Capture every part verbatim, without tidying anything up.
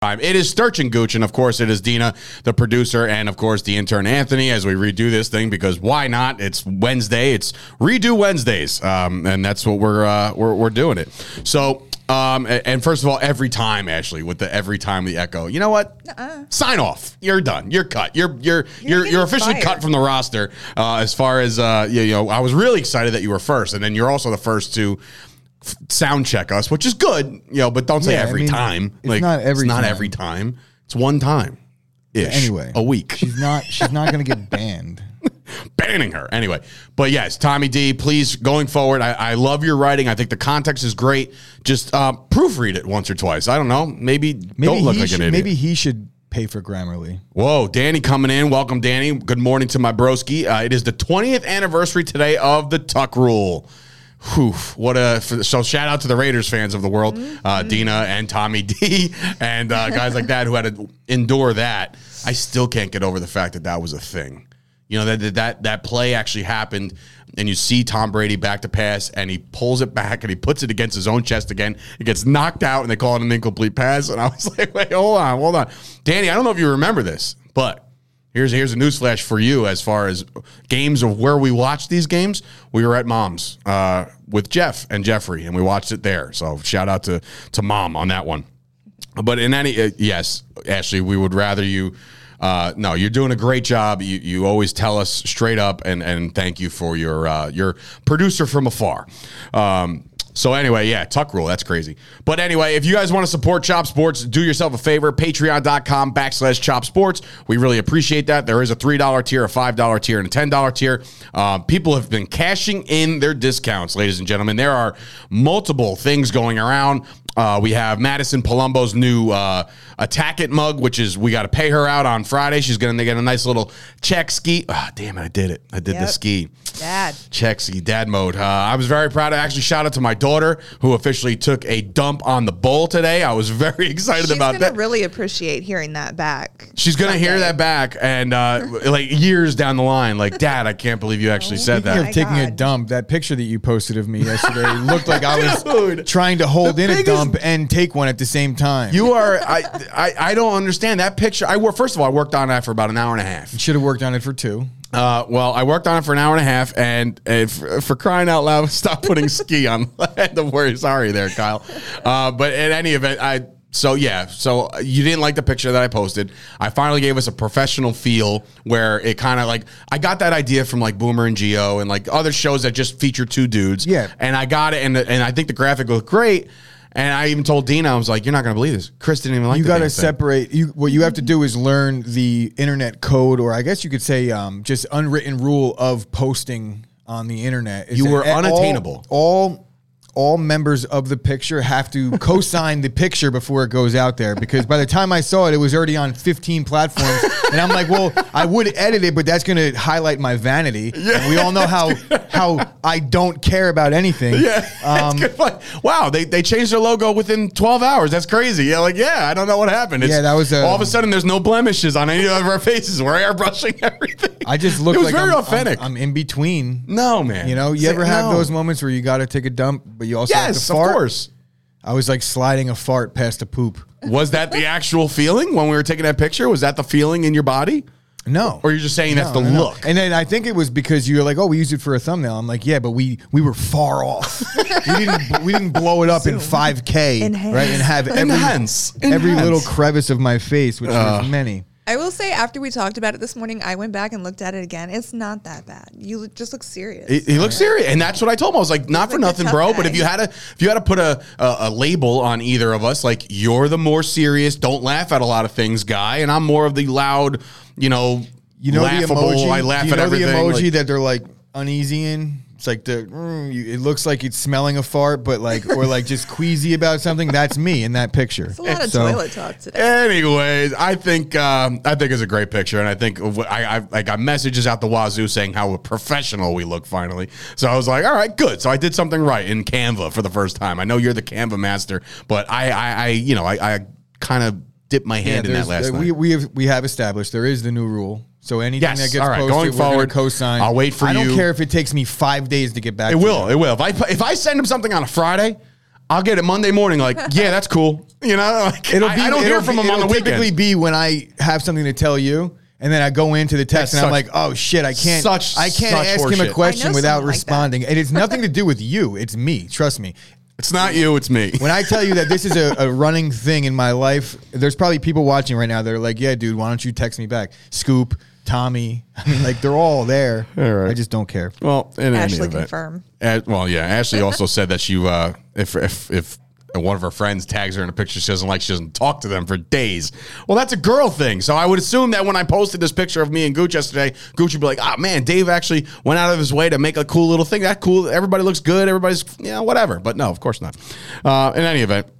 time. It is Sturch and Gooch, and of course it is Dina, the producer, and of course the intern Anthony, as we redo this thing, because why not? It's Wednesday. It's Redo Wednesdays, um, and that's what we're, uh, we're we're doing it. So, um, and first of all, every time, Ashley, with the every time the echo, you know what? Uh-uh. Sign off. You're done. You're cut. You're you're you're you're, you're officially fired. Cut from the roster. Uh, as far as uh, you, you know, I was really excited that you were first, and then you're also the first to sound check us, which is good, you know, but don't say yeah, every I mean, time. It's like not every it's not time. every time. It's one time. Ish. Anyway, a week. She's not she's not going to get banned. Banning her. Anyway, but yes, Tommy D, please, going forward, I, I love your writing. I think the context is great. Just uh, proofread it once or twice. I don't know. Maybe, maybe don't look like should, an idiot. Maybe he should pay for Grammarly. Whoa, Danny coming in. Welcome, Danny. Good morning to my broski. Uh, it is the twentieth anniversary today of the Tuck Rule. Whew, what a so shout out to the Raiders fans of the world, mm-hmm. uh, Dina and Tommy D and uh, guys like that who had to endure that. I still can't get over the fact that that was a thing. You know, that that that play actually happened, and you see Tom Brady back to pass, and he pulls it back, and he puts it against his own chest again. It gets knocked out, and they call it an incomplete pass. And I was like, wait, hold on, hold on. Danny, I don't know if you remember this, but Here's here's a newsflash for you as far as games of where we watched these games. We were at Mom's uh, with Jeff and Jeffrey, and we watched it there. So shout out to, to Mom on that one. But in any, uh, yes, Ashley, we would rather you, uh, no, you're doing a great job. You you always tell us straight up, and, and thank you for your, uh, your producer from afar. Um So anyway, yeah, Tuck Rule, that's crazy. But anyway, if you guys want to support Chop Sports, do yourself a favor, patreon.com backslash Chop Sports. We really appreciate that. There is a three dollar tier, a five dollar tier, and a ten dollar tier. Uh, people have been cashing in their discounts, ladies and gentlemen. There are multiple things going around. Uh, we have Madison Palumbo's new uh, Attack It mug, which is we got to pay her out on Friday. She's going to get a nice little check ski. Oh, damn it, I did it. I did yep. the ski. Dad. Check ski, dad mode. Uh, I was very proud. I actually shout out to my daughter, who officially took a dump on the bowl today. I was very excited She's about that. She's going to really appreciate hearing that back. She's going to hear that back, and uh, like years down the line, like, Dad, I can't believe you actually said Speaking that. of taking God. a dump, that picture that you posted of me yesterday looked like I was Dude, trying to hold in biggest, a dump and take one at the same time. You are, I, I, I don't understand that picture. I work, first of all, I worked on that for about an hour and a half. You should have worked on it for two. Uh, well, I worked on it for an hour and a half, and, and for, for crying out loud, stop putting ski on. I had to worry. Sorry there, Kyle. Uh, but in any event, I so yeah. So you didn't like the picture that I posted. I finally gave us a professional feel where it kind of like I got that idea from like Boomer and Geo and like other shows that just feature two dudes. Yeah, and I got it, and and I think the graphic looked great. And I even told Dina, I was like, "You're not going to believe this." Chris didn't even like. You got to separate. You what you have to do is learn the internet code, or I guess you could say, um, just unwritten rule of posting on the internet. You were unattainable. All, all all members of the picture have to co-sign the picture before it goes out there, because by the time I saw it, it was already on fifteen platforms, and I'm like, well, I would edit it, but that's going to highlight my vanity. Yeah. And we all know how how I don't care about anything. Yeah, um, good. Wow, they they changed their logo within twelve hours. That's crazy. Yeah, like yeah, I don't know what happened. It's, yeah, that was a, all of a sudden there's no blemishes on any of our faces. We're airbrushing everything. I just look it was like very I'm, authentic. I'm, I'm in between. No, man. You know, you Say, ever have no. those moments where you got to take a dump, but you also yes, have to fart? Of course. I was like sliding a fart past a poop. Was that the actual feeling when we were taking that picture? Was that the feeling in your body? No. Or you're just saying no, that's the no, no. look? And then I think it was because you were like, oh, we used it for a thumbnail. I'm like, yeah, but we we were far off. we didn't we didn't blow it up in five K, Enhance. right? And have every, Enhance. every Enhance. little crevice of my face, which uh. was many. I will say, after we talked about it this morning, I went back and looked at it again. It's not that bad. You look, just look serious. He, he looks serious, and that's what I told him. I was like, not for like nothing, bro. guy. But if you had to, if you had to put a, a a label on either of us, like you're the more serious, don't laugh at a lot of things guy, and I'm more of the loud, you know, you know laughable. The emoji, I laugh you at know everything. The emoji like, that they're like uneasy in. It's like the mm, you, it looks like it's smelling a fart, but like or like just queasy about something. That's me in that picture. It's a lot of so, toilet talk today. Anyways, I think um, I think it's a great picture, and I think I, I I got messages out the wazoo saying how professional we look finally. So I was like, all right, good. So I did something right in Canva for the first time. I know you're the Canva master, but I I, I you know I, I kind of dipped my hand yeah, in that last uh, night. We we have we have established there is the new rule. So anything yes. that gets all right. posted, Going we're forward, co-sign. I'll wait for I you. I don't care if it takes me five days to get back. It to will. you. It will. If I if I send him something on a Friday, I'll get it Monday morning. Like, yeah, that's cool. You know, like, It'll I, be, I don't hear from him on the weekend. Typically be when I have something to tell you. And then I go into the text That's and I'm such- like, oh shit, I can't such- I can't such ask him a horseshit. question I know without someone like that. responding. And it's nothing to do with you. It's me. Trust me. It's not you, it's me. When I tell you that this is a, a running thing in my life, there's probably people watching right now that are like, yeah, dude, why don't you text me back? Scoop, Tommy. I mean, like, they're all there. All right. I just don't care. Well, in any Ashley event. confirm. Uh, well, yeah. Ashley also said that she, uh, if if if one of her friends tags her in a picture she doesn't like, she doesn't talk to them for days. Well, that's a girl thing. So I would assume that when I posted this picture of me and Gooch yesterday, Gooch would be like, "Ah, oh, man, Dave actually went out of his way to make a cool little thing. That cool. Everybody looks good. Everybody's, you know, whatever." But no, of course not. Uh, in any event.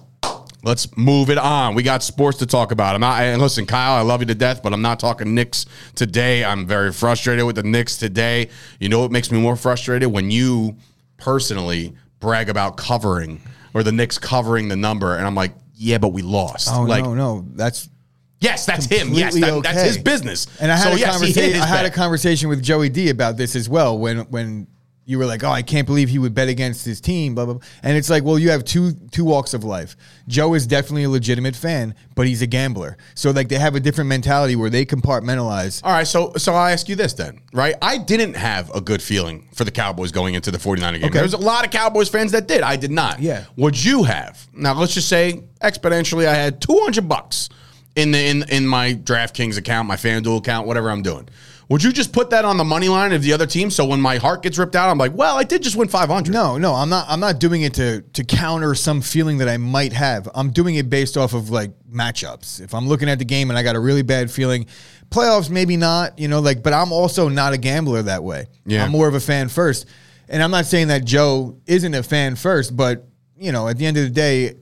Let's move it on. We got sports to talk about. I'm not, and listen, Kyle, I love you to death, but I'm not talking Knicks today. I'm very frustrated with the Knicks today. You know what makes me more frustrated? When you personally brag about covering or the Knicks covering the number, and I'm like, yeah, but we lost. Oh, like, no, no. That's yes, that's him. Yes, completely that, that's okay. his business. And I had, so, a, yes, he hit conversa- his I had a bet. conversation with Joey D about this as well when when you were like, oh, I can't believe he would bet against his team, blah, blah, blah. And it's like, well, you have two two walks of life. Joe is definitely a legitimate fan, but he's a gambler. So, like, they have a different mentality where they compartmentalize. All right, so so I'll ask you this then, right? I didn't have a good feeling for the Cowboys going into the forty-niner game. Okay. There's a lot of Cowboys fans that did. I did not. Yeah. Would you have? Now, let's just say exponentially I had two hundred bucks in the in in my DraftKings account, my FanDuel account, whatever I'm doing. Would you just put that on the money line of the other team so when my heart gets ripped out, I'm like, well, I did just win five hundred. No, no, I'm not. I'm not doing it to to counter some feeling that I might have. I'm doing it based off of like matchups. If I'm looking at the game and I got a really bad feeling, playoffs maybe not, you know, like. But I'm also not a gambler that way. Yeah. I'm more of a fan first, and I'm not saying that Joe isn't a fan first, but you know, at the end of the day,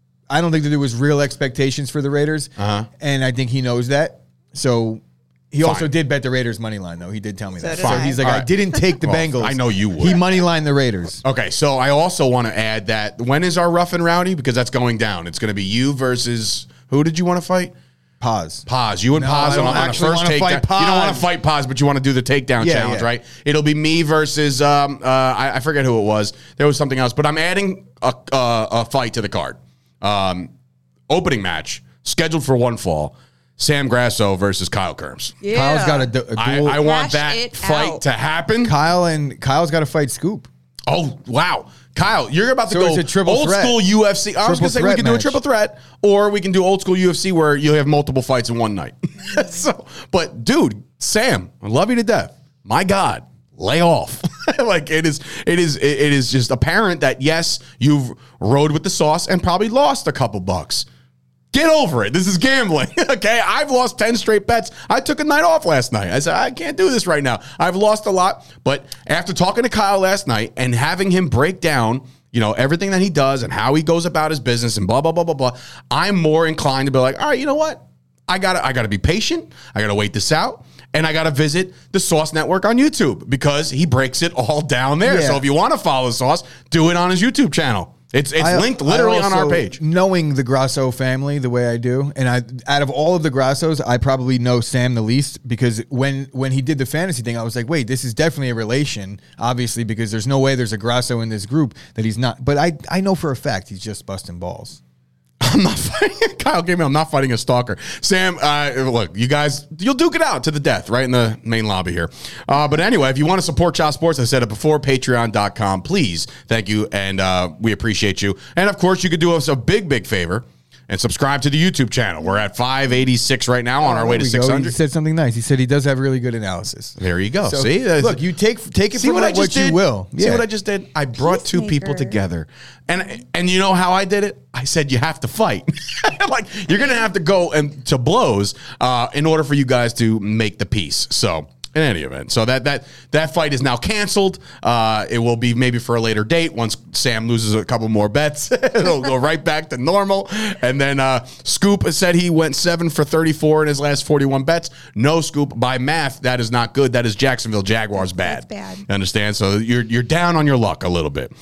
I don't think that there was real expectations for the Raiders, Uh-huh. and I think he knows that. So. He Fine. also did bet the Raiders money line, though. He did tell me So that. did So I. he's like, All I right. didn't take the Well, Bengals. I know you would. He money lined the Raiders. Okay, so I also want to add that when is our rough and rowdy? Because that's going down. It's going to be you versus who did you want to fight? Pause. Paz. You and No, Paz I don't on, on the actually first wanna takedown. fight You don't want Paz. to fight Paz, but you want to do the takedown Yeah, challenge, yeah. right? It'll be me versus um, uh, I, I forget who it was. There was something else, but I'm adding a, uh, a fight to the card. Um, opening match scheduled for one fall. Sam Grasso versus Kyle Kerms. Yeah. Kyle's got a, du- a I, duel. I want Hash that it fight out. to happen. Kyle and Kyle's got to fight Scoop. Oh, wow. Kyle, you're about to So go it's a triple old threat. school U F C. I was Triple going to say we threat can do a match. triple threat, or we can do old school U F C where you have multiple fights in one night. so, but dude, Sam, I love you to death. My God, lay off. like it is, it is, it it is just apparent that yes, you've rode with the sauce and probably lost a couple bucks. Get over it. This is gambling. Okay. I've lost ten straight bets. I took a night off last night. I said, I can't do this right now. I've lost a lot. But after talking to Kyle last night and having him break down, you know, everything that he does and how he goes about his business and blah, blah, blah, blah, blah, I'm more inclined to be like, all right, you know what? I gotta, I gotta be patient. I gotta wait this out. And I got to visit the Sauce Network on YouTube because he breaks it all down there. Yeah. So if you want to follow Sauce, do it on his YouTube channel. It's it's I- linked literally I on our also- page. Knowing the Grasso family the way I do, and I out of all of the Grassos, I probably know Sam the least because when when he did the fantasy thing, I was like, wait, this is definitely a relation, obviously, because there's no way there's a Grasso in this group that he's not. But I I know for a fact he's just busting balls. I'm not fighting. Kyle gave me. I'm not fighting a stalker. Sam, uh, look, you guys, you'll duke it out to the death right in the main lobby here. Uh, but anyway, if you want to support Chop Sports, I said it before, patreon dot com. Please, thank you, and uh, we appreciate you. And of course, you could do us a big, big favor and subscribe to the YouTube channel. We're at five eighty-six right now on our way to There we go. six He hundred. said something nice. He said he does have really good analysis. There you go. So, See, That's- look, you take take it See from what what, I just you did? will. See Yeah. what I just did? I brought two people Peacemaker. together. And and you know how I did it? I said you have to fight. Like you're going to have to go and to blows uh, in order for you guys to make the peace. So in any event, so that that that fight is now canceled. Uh, it will be maybe for a later date once Sam loses a couple more bets. It'll go right back to normal. And then uh, Scoop said he went seven for thirty-four in his last forty-one bets. No, Scoop, by math, that is not good. That is Jacksonville Jaguars bad. That's bad. Understand? So you're you're down on your luck a little bit.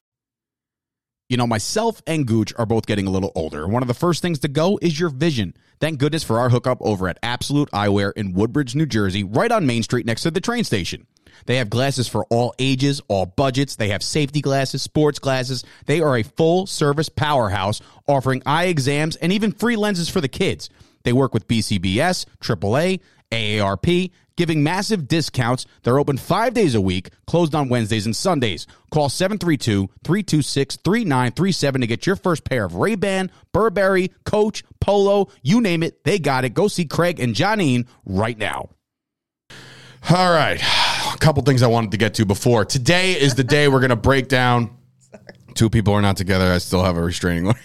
You know, myself and Gooch are both getting a little older. One of the first things to go is your vision. Thank goodness for our hookup over at Absolute Eyewear in Woodbridge, New Jersey, right on Main Street next to the train station. They have glasses for all ages, all budgets. They have safety glasses, sports glasses. They are a full-service powerhouse offering eye exams and even free lenses for the kids. They work with B C B S, triple A, A A R P, giving massive discounts. They're open five days a week, closed on Wednesdays and Sundays. Call seven three two, three two six, three nine three seven to get your first pair of Ray-Ban, Burberry, Coach, Polo, you name it, they got it. Go see Craig and Johnine right now. All right. A couple things I wanted to get to before. Today is the day we're going to break down. Two people are not together. I still have a restraining order.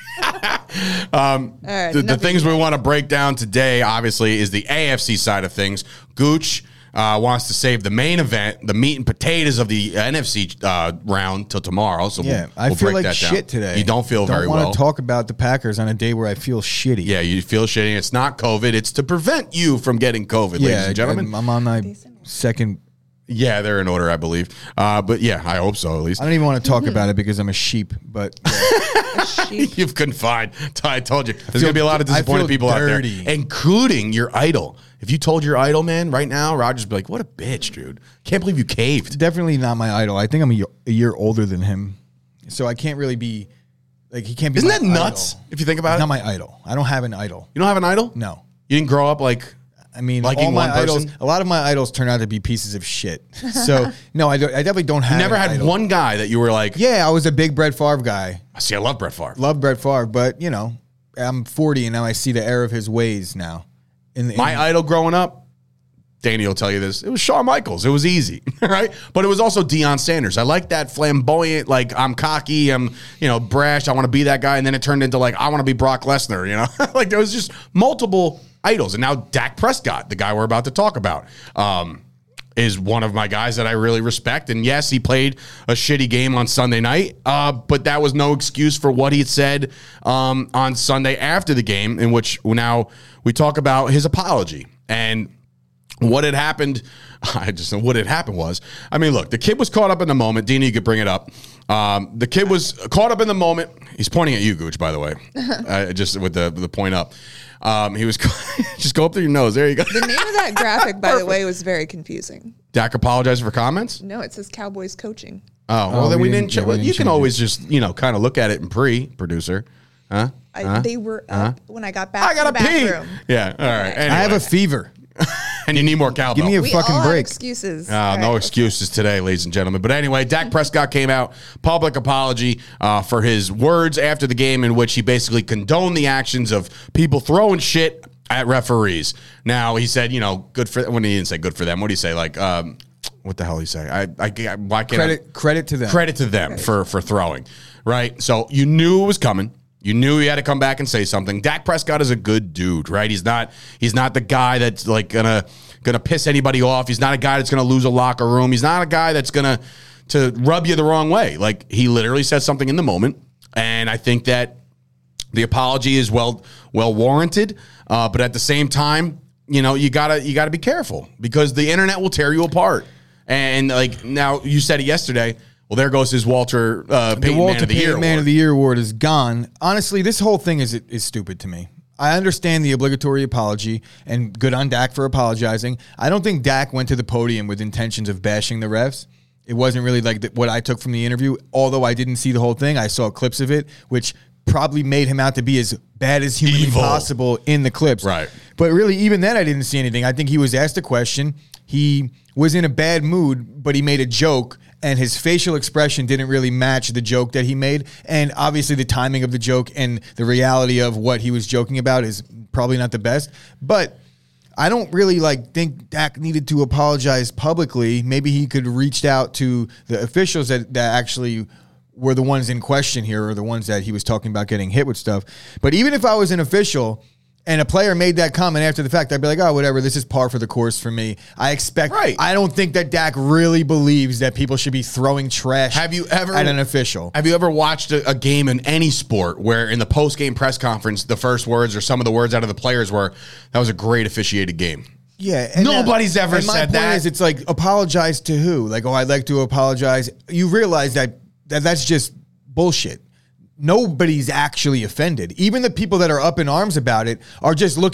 um, right, the the things we want to break down today, obviously, is the A F C side of things. Gooch uh, wants to save the main event, the meat and potatoes of the N F C uh, round, till tomorrow. So Yeah, we'll, I we'll feel break like that shit down. today. You don't feel don't very want well. to talk about the Packers on a day where I feel shitty. Yeah, you feel shitty. It's not COVID. It's to prevent you from getting COVID, ladies yeah, and gentlemen. I'm on my second. Yeah, they're in order, I believe. Uh, but yeah, I hope so, at least. I don't even want to talk about it because I'm a sheep, but yeah. A sheep. You've confided. I told you. There's feel- going to be a lot of I disappointed feel people out there, dirty. including your idol. If you told your idol, man, right now, Roger's be like, what a bitch, dude. Can't believe you caved. definitely not my idol. I think I'm a year, a year older than him, so I can't really be like he can't be. Isn't my that nuts, idol. if you think about He's it? not my idol. I don't have an idol. You don't have an idol? No. You didn't grow up like... I mean, Liking all my one idols. person? A lot of my idols turn out to be pieces of shit. So no, I, don't, I definitely don't have. You never an had idol. one guy that you were like, Yeah, I was a big Brett Favre guy. see, I love Brett Favre. Love Brett Favre, but you know, I'm forty and now I see the error of his ways now. In the, My in, idol growing up, Danny will tell you this, it was Shawn Michaels. It was easy, right? But it was also Deion Sanders. I like that flamboyant, like, I'm cocky, I'm, you know, brash, I want to be that guy. And then it turned into, like, I want to be Brock Lesnar, you know? Like, there was just multiple idols. And now Dak Prescott, the guy we're about to talk about, um, is one of my guys that I really respect. And yes, he played a shitty game on Sunday night, uh, but that was no excuse for what he had said um, on Sunday after the game, in which now we talk about his apology. And what had happened, I just know what had happened was, I mean, look, the kid was caught up in the moment. Dina, you could bring it up. Um, the kid was caught up in the moment. He's pointing at you, Gooch, by the way, uh, just with the the point up. Um, he was just go up to your nose. There you go. The name of that graphic, by the way, was very confusing. Dak apologized for comments. No, it says Cowboys coaching. Oh, well, Oh, then we, we didn't. didn't- Ch- yeah, we well, didn't you can change always just, you know, kind of look at it in pre, producer. Huh? I, Huh? They were up when I got back I to the gotta pee. bathroom. Yeah. All right. Anyway. I have a fever. and you need more cowbell. Give me a We fucking all have break. excuses. Uh, All no right, excuses today, ladies and gentlemen. But anyway, Dak Prescott came out, public apology uh, for his words after the game, in which he basically condoned the actions of people throwing shit at referees. Now, he said, you know, good for when he didn't say good for them. What do you say? Like, um, what the hell did he say? I, I, why can't I? Credit credit to them. Credit to them for for throwing, right? So you knew it was coming. You knew he had to come back and say something. Dak Prescott is a good dude, right? He's not he's not the guy that's like gonna gonna piss anybody off. He's not a guy that's gonna lose a locker room. He's not a guy that's gonna to rub you the wrong way. Like, he literally said something in the moment, and I think that the apology is well well warranted. Uh, but at the same time, you know, you gotta you gotta be careful, because the internet will tear you apart. And like, now you said it yesterday. Well, there goes his Walter uh, The Payton Walter Man of the Payton Year Man award. of the Year award is gone. Honestly, this whole thing is is stupid to me. I understand the obligatory apology, and good on Dak for apologizing. I don't think Dak went to the podium with intentions of bashing the refs. It wasn't really like the, what I took from the interview, although I didn't see the whole thing. I saw clips of it, which probably made him out to be as bad as humanly Evil. possible in the clips. Right. But really, even then, I didn't see anything. I think he was asked a question. He was in a bad mood, but he made a joke, and his facial expression didn't really match the joke that he made. And obviously, the timing of the joke and the reality of what he was joking about is probably not the best. But I don't really like think Dak needed to apologize publicly. Maybe he could have reached out to the officials that, that actually were the ones in question here, or the ones that he was talking about getting hit with stuff. But even if I was an official and a player made that comment after the fact, I'd be like, oh, whatever, this is par for the course for me. I expect, Right. I don't think that Dak really believes that people should be throwing trash Have you ever at an official. Have you ever watched a, a game in any sport where in the post game press conference the first words or some of the words out of the players were, "That was a great officiated game"? Yeah, and Nobody's ever and my said point that. Is it's like, apologize to who? Like, oh, I'd like to apologize. You realize that, that that's just bullshit. Nobody's actually offended. Even the people that are up in arms about it are just looking to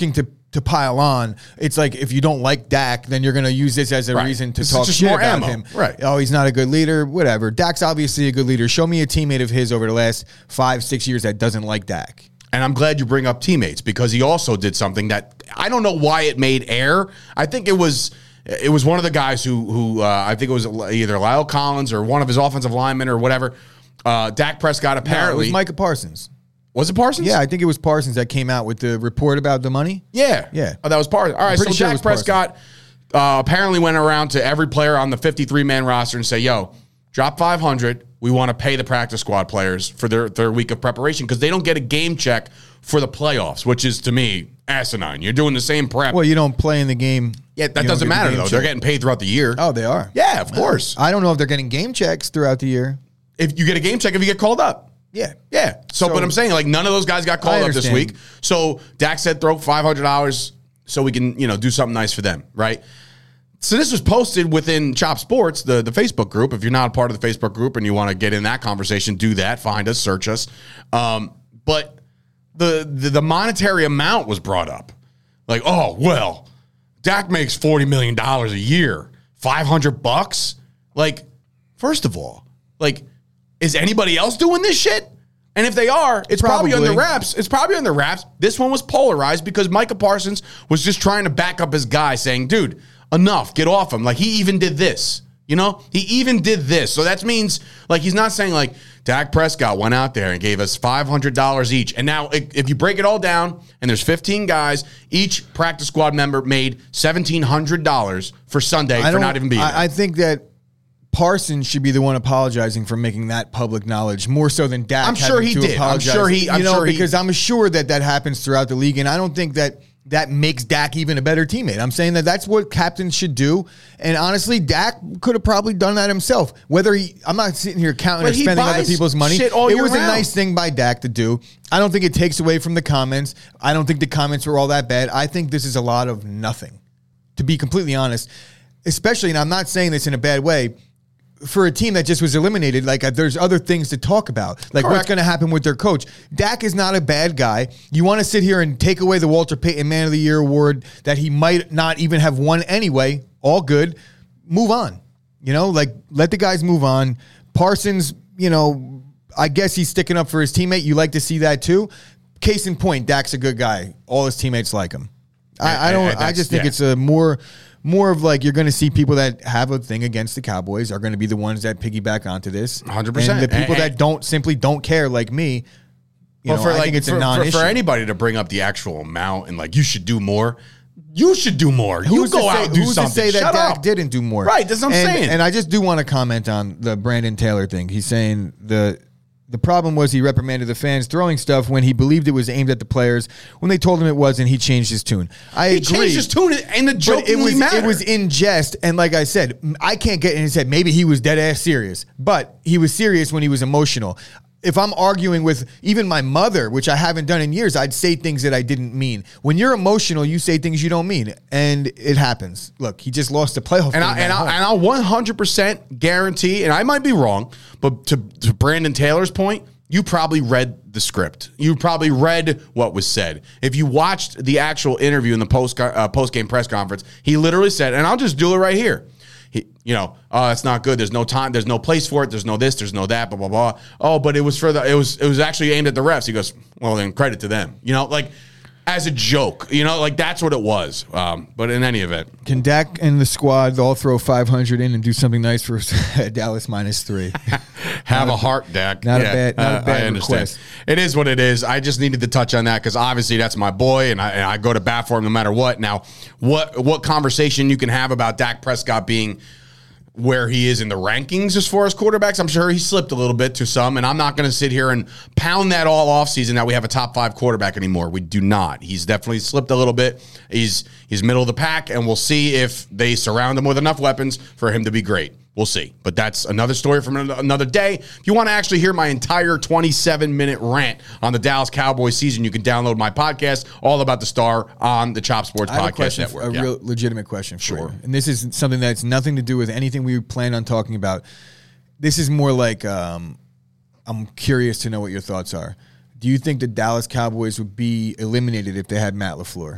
to pile on. It's like if you don't like Dak, then you're going to use this as a Right. reason to It's talk just shit more about ammo. him. Right. Oh, he's not a good leader. Whatever. Dak's obviously a good leader. Show me a teammate of his over the last five, six years that doesn't like Dak. And I'm glad you bring up teammates because he also did something that I don't know why it made air. I think it was it was one of the guys who who uh, I think it was either Lyle Collins or one of his offensive linemen or whatever. Uh, Dak Prescott No, it apparently was Micah Parsons. Was it Parsons? Yeah, I think it was Parsons that came out with the report about the money. Yeah. Yeah. Oh, that was Parsons. All right, so pretty sure it Dak was Parsons. Prescott uh, apparently went around to every player on the fifty-three man roster and say, yo, drop five hundred. We want to pay the practice squad players for their, their week of preparation because they don't get a game check for the playoffs, which is, to me, asinine. You're doing the same prep. Well, you don't play in the game. yeah, you that don't doesn't get the matter, game though. check. They're getting paid throughout the year. Oh, they are. Yeah, of course. I don't know if they're getting game checks throughout the year. If you get a game check if you get called up. Yeah. Yeah. So, So- but I'm saying, like, none of those guys got called I up this understand. week. So Dak said throw five hundred dollars so we can, you know, do something nice for them, right? So this was posted within Chop Sports, the, the Facebook group. If you're not a part of the Facebook group and you want to get in that conversation, do that. Find us, search us. Um, but the, the the monetary amount was brought up. Like, oh, well, Dak makes forty million dollars a year. five hundred bucks? Like, first of all, like, is anybody else doing this shit? And if they are, it's probably, Probably. on the wraps. It's probably on the wraps. This one was polarized because Micah Parsons was just trying to back up his guy saying, dude, enough, get off him. Like, he even did this. You know, he even did this. So that means, like, he's not saying, like, Dak Prescott went out there and gave us five hundred dollars each. And now, if if you break it all down, and there's fifteen guys, each practice squad member made seventeen hundred dollars for Sunday I for don't- not even being there. I, I think that Parsons should be the one apologizing for making that public knowledge more so than Dak. I'm sure having he to did. I'm apologize. sure he- I'm you know, sure he- because I'm sure that that happens throughout the league, and I don't think that that makes Dak even a better teammate. I'm saying that that's what captains should do, and honestly, Dak could have probably done that himself. Whether he, I'm not sitting here counting But or he spending other buys people's money. shit all It year was a round. nice thing by Dak to do. I don't think it takes away from the comments. I don't think the comments were all that bad. I think this is a lot of nothing, to be completely honest. Especially, and I'm not saying this in a bad way, for a team that just was eliminated, like uh, there's other things to talk about. Like what's Correct. going to happen with their coach. Dak is not a bad guy. You want to sit here and take away the Walter Payton Man of the Year award that he might not even have won anyway. All good. Move on. You know, like let the guys move on. Parsons, you know, I guess he's sticking up for his teammate. You like to see that too. Case in point, Dak's a good guy. All his teammates like him. I, I don't. And- and I just think that's- it's a more, more of like you're going to see people that have a thing against the Cowboys are going to be the ones that piggyback onto this. one hundred percent. And the people And- that don't simply don't care, like me, you Well, know, for I like think it's for, a for- non-issue. for anybody to bring up the actual amount and like you should do more, you should do more. You Who's to go say- out and do who's something. to say that Shut Dak up. didn't do more? Right, that's what I'm and, saying. And I just do want to comment on the Brandon Taylor thing. He's saying the the problem was he reprimanded the fans throwing stuff when he believed it was aimed at the players. When they told him it wasn't, he changed his tune. I He agree. changed his tune in the joke. But it was it was in jest, and like I said, I can't get in his head. Maybe he was dead ass serious, but he was serious when he was emotional. If I'm arguing with even my mother, which I haven't done in years, I'd say things that I didn't mean. When you're emotional, you say things you don't mean, and it happens. Look, he just lost the playoff And game I, at and, home. I, and I'll one hundred percent guarantee, and I might be wrong, but to, to Brandon Taylor's point, you probably read the script. You probably read what was said. If you watched the actual interview in the post uh, post game press conference, he literally said, and I'll just do it right here. He, you know, oh, it's not good. There's no time. There's no place for it. There's no this. There's no that. Blah blah blah. Oh, but it was for the. It was. It was actually aimed at the refs. He goes, well, then credit to them. You know, like as a joke. You know, like that's what it was. Um, but in any event, Can Dak and the squad all throw five hundred in and do something nice for Dallas minus three? have a heart, Dak. not a bad- not a bad I understand. request. It is what it is. I just needed to touch on that because obviously that's my boy, and I, and I go to bat for him no matter what. Now, what what conversation you can have about Dak Prescott being where he is in the rankings as far as quarterbacks, I'm sure he slipped a little bit to some, and I'm not going to sit here and pound that all offseason that we have a top five quarterback anymore. We do not. He's definitely slipped a little bit. He's he's middle of the pack, and we'll see if they surround him with enough weapons for him to be great. We'll see. But that's another story from another day. If you want to actually hear my entire twenty-seven minute rant on the Dallas Cowboys season, you can download my podcast, All About the Star, on the Chop Sports I have a Podcast question, Network. a Yeah. real legitimate question for Sure. you. And this is something that's nothing to do with anything we planned on talking about. This is more like um, I'm curious to know what your thoughts are. Do you think the Dallas Cowboys would be eliminated if they had Matt LaFleur?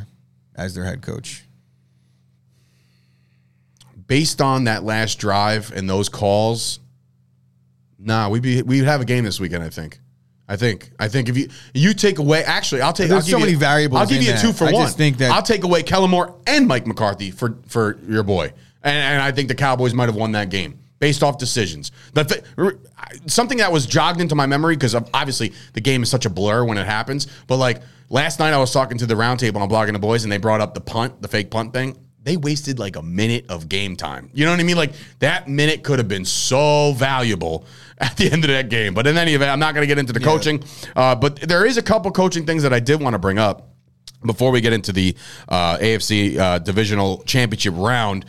as their head coach. Based on that last drive and those calls, nah, we'd be we'd have a game this weekend. I think. I think. I think if you you take away, actually, I'll take. There's I'll give so you, many variables I'll give in you a that. two for I one. just think that- I'll take away Kellen Moore and Mike McCarthy for for your boy, and, and I think the Cowboys might have won that game based off decisions. But something that was jogged into my memory because obviously the game is such a blur when it happens. But like last night, I was talking to the roundtable on Blogging the Boys, and they brought up the punt, the fake punt thing. They wasted like a minute of game time. You know what I mean? Like that minute could have been so valuable at the end of that game. But in any event, I'm not going to get into the Yeah. coaching. Uh, but there is a couple coaching things that I did want to bring up before we get into the uh, A F C uh, divisional championship round.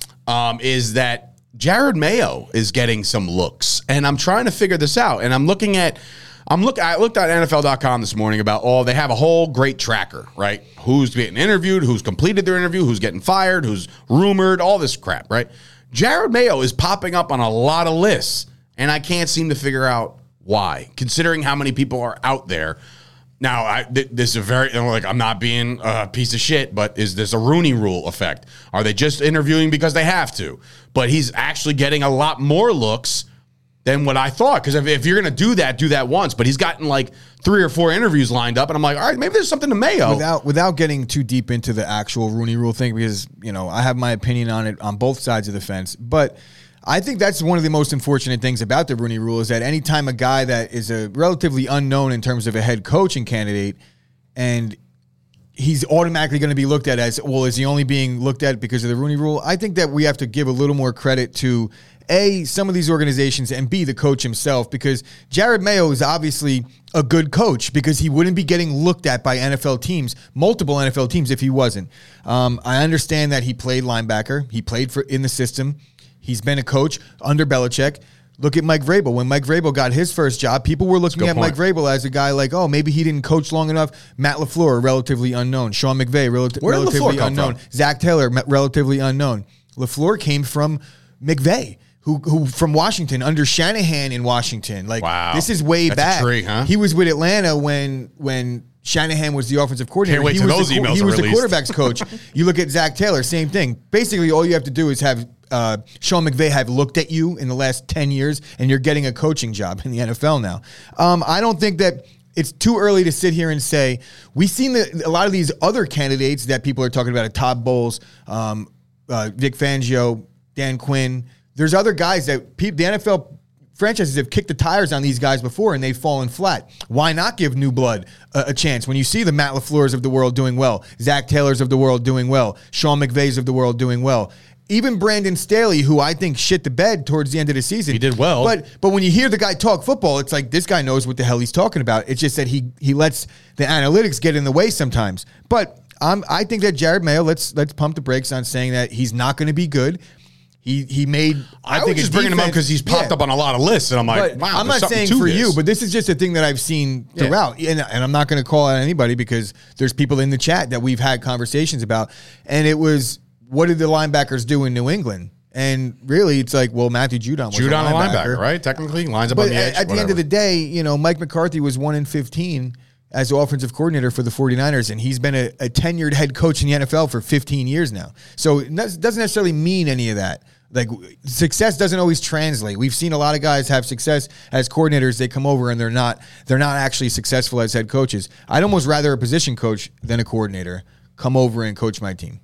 Um, is that Jared Mayo is getting some looks, and I'm trying to figure this out. And I'm looking at. I'm look. I looked at N F L dot com this morning about all. They have a whole great tracker, right? Who's getting interviewed, who's completed their interview, who's getting fired, who's rumored, all this crap, right? Jared Mayo is popping up on a lot of lists, and I can't seem to figure out why, considering how many people are out there. Now, I, th- this is a very, like, I'm not being a piece of shit, but is this a Rooney Rule effect? Are they just interviewing because they have to? But he's actually getting a lot more looks than what I thought. Because if, if you're going to do that, do that once. But he's gotten like three or four interviews lined up. And I'm like, all right, maybe there's something to Mayo. Without without getting too deep into the actual Rooney Rule thing, because, you know, I have my opinion on it on both sides of the fence. But I think that's one of the most unfortunate things about the Rooney Rule is that anytime a guy that is a relatively unknown in terms of a head coaching candidate and he's automatically going to be looked at as, well, is he only being looked at because of the Rooney Rule? I think that we have to give a little more credit to A, some of these organizations, and B, the coach himself, because Jared Mayo is obviously a good coach because he wouldn't be getting looked at by N F L teams, multiple N F L teams, if he wasn't. Um, I understand that he played linebacker. He played for in the system. He's been a coach under Belichick. Look at Mike Vrabel. When Mike Vrabel got his first job, people were looking at point. Mike Vrabel as a guy like, oh, maybe he didn't coach long enough. Matt LaFleur, relatively unknown. Sean McVay, rel- Where did relatively LaFleur come unknown. from? Zach Taylor, me- relatively unknown. LaFleur came from McVay, who who from Washington, under Shanahan in Washington. Like, Wow. this is way That's a back. tree, huh? He was with Atlanta when when Shanahan was the offensive coordinator. Can't wait he till was those the, emails He are was the released. quarterback's coach. You look at Zach Taylor, same thing. Basically, all you have to do is have uh, Sean McVay have looked at you in the last ten years, and you're getting a coaching job in the N F L now. Um, I don't think that it's too early to sit here and say we've seen the, a lot of these other candidates that people are talking about, Todd Bowles, um, uh, Vic Fangio, Dan Quinn. There's other guys that pe- the N F L franchises have kicked the tires on these guys before and they've fallen flat. Why not give new blood a, a chance when you see the Matt LaFleurs of the world doing well, Zach Taylors of the world doing well, Sean McVays of the world doing well? Even Brandon Staley, who I think shit the bed towards the end of the season. He did well. But but when you hear the guy talk football, it's like this guy knows what the hell he's talking about. It's just that he he lets the analytics get in the way sometimes. But um, I think that Jared Mayo, let's let's pump the brakes on saying that he's not going to be good. He he made. I, I, was think just his bringing him up defense- because he's popped yeah. up on a lot of lists, and I'm like, But wow. I'm there's not something saying to for this. you, but this is just a thing that I've seen Yeah. throughout, and, and I'm not going to call out anybody because there's people in the chat that we've had conversations about, and it was, what did the linebackers do in New England? And really, it's like, well, Matthew Judon was Judon, a a linebacker, linebacker, right? Technically, lines up But on the edge. at, at the end of the day, you know, Mike McCarthy was one in fifteen as the offensive coordinator for the 49ers, and he's been a, a tenured head coach in the N F L for fifteen years now. So it doesn't necessarily mean any of that. Like, success doesn't always translate. We've seen a lot of guys have success as coordinators. They come over and they're not they're not actually successful as head coaches. I'd almost rather a position coach than a coordinator come over and coach my team.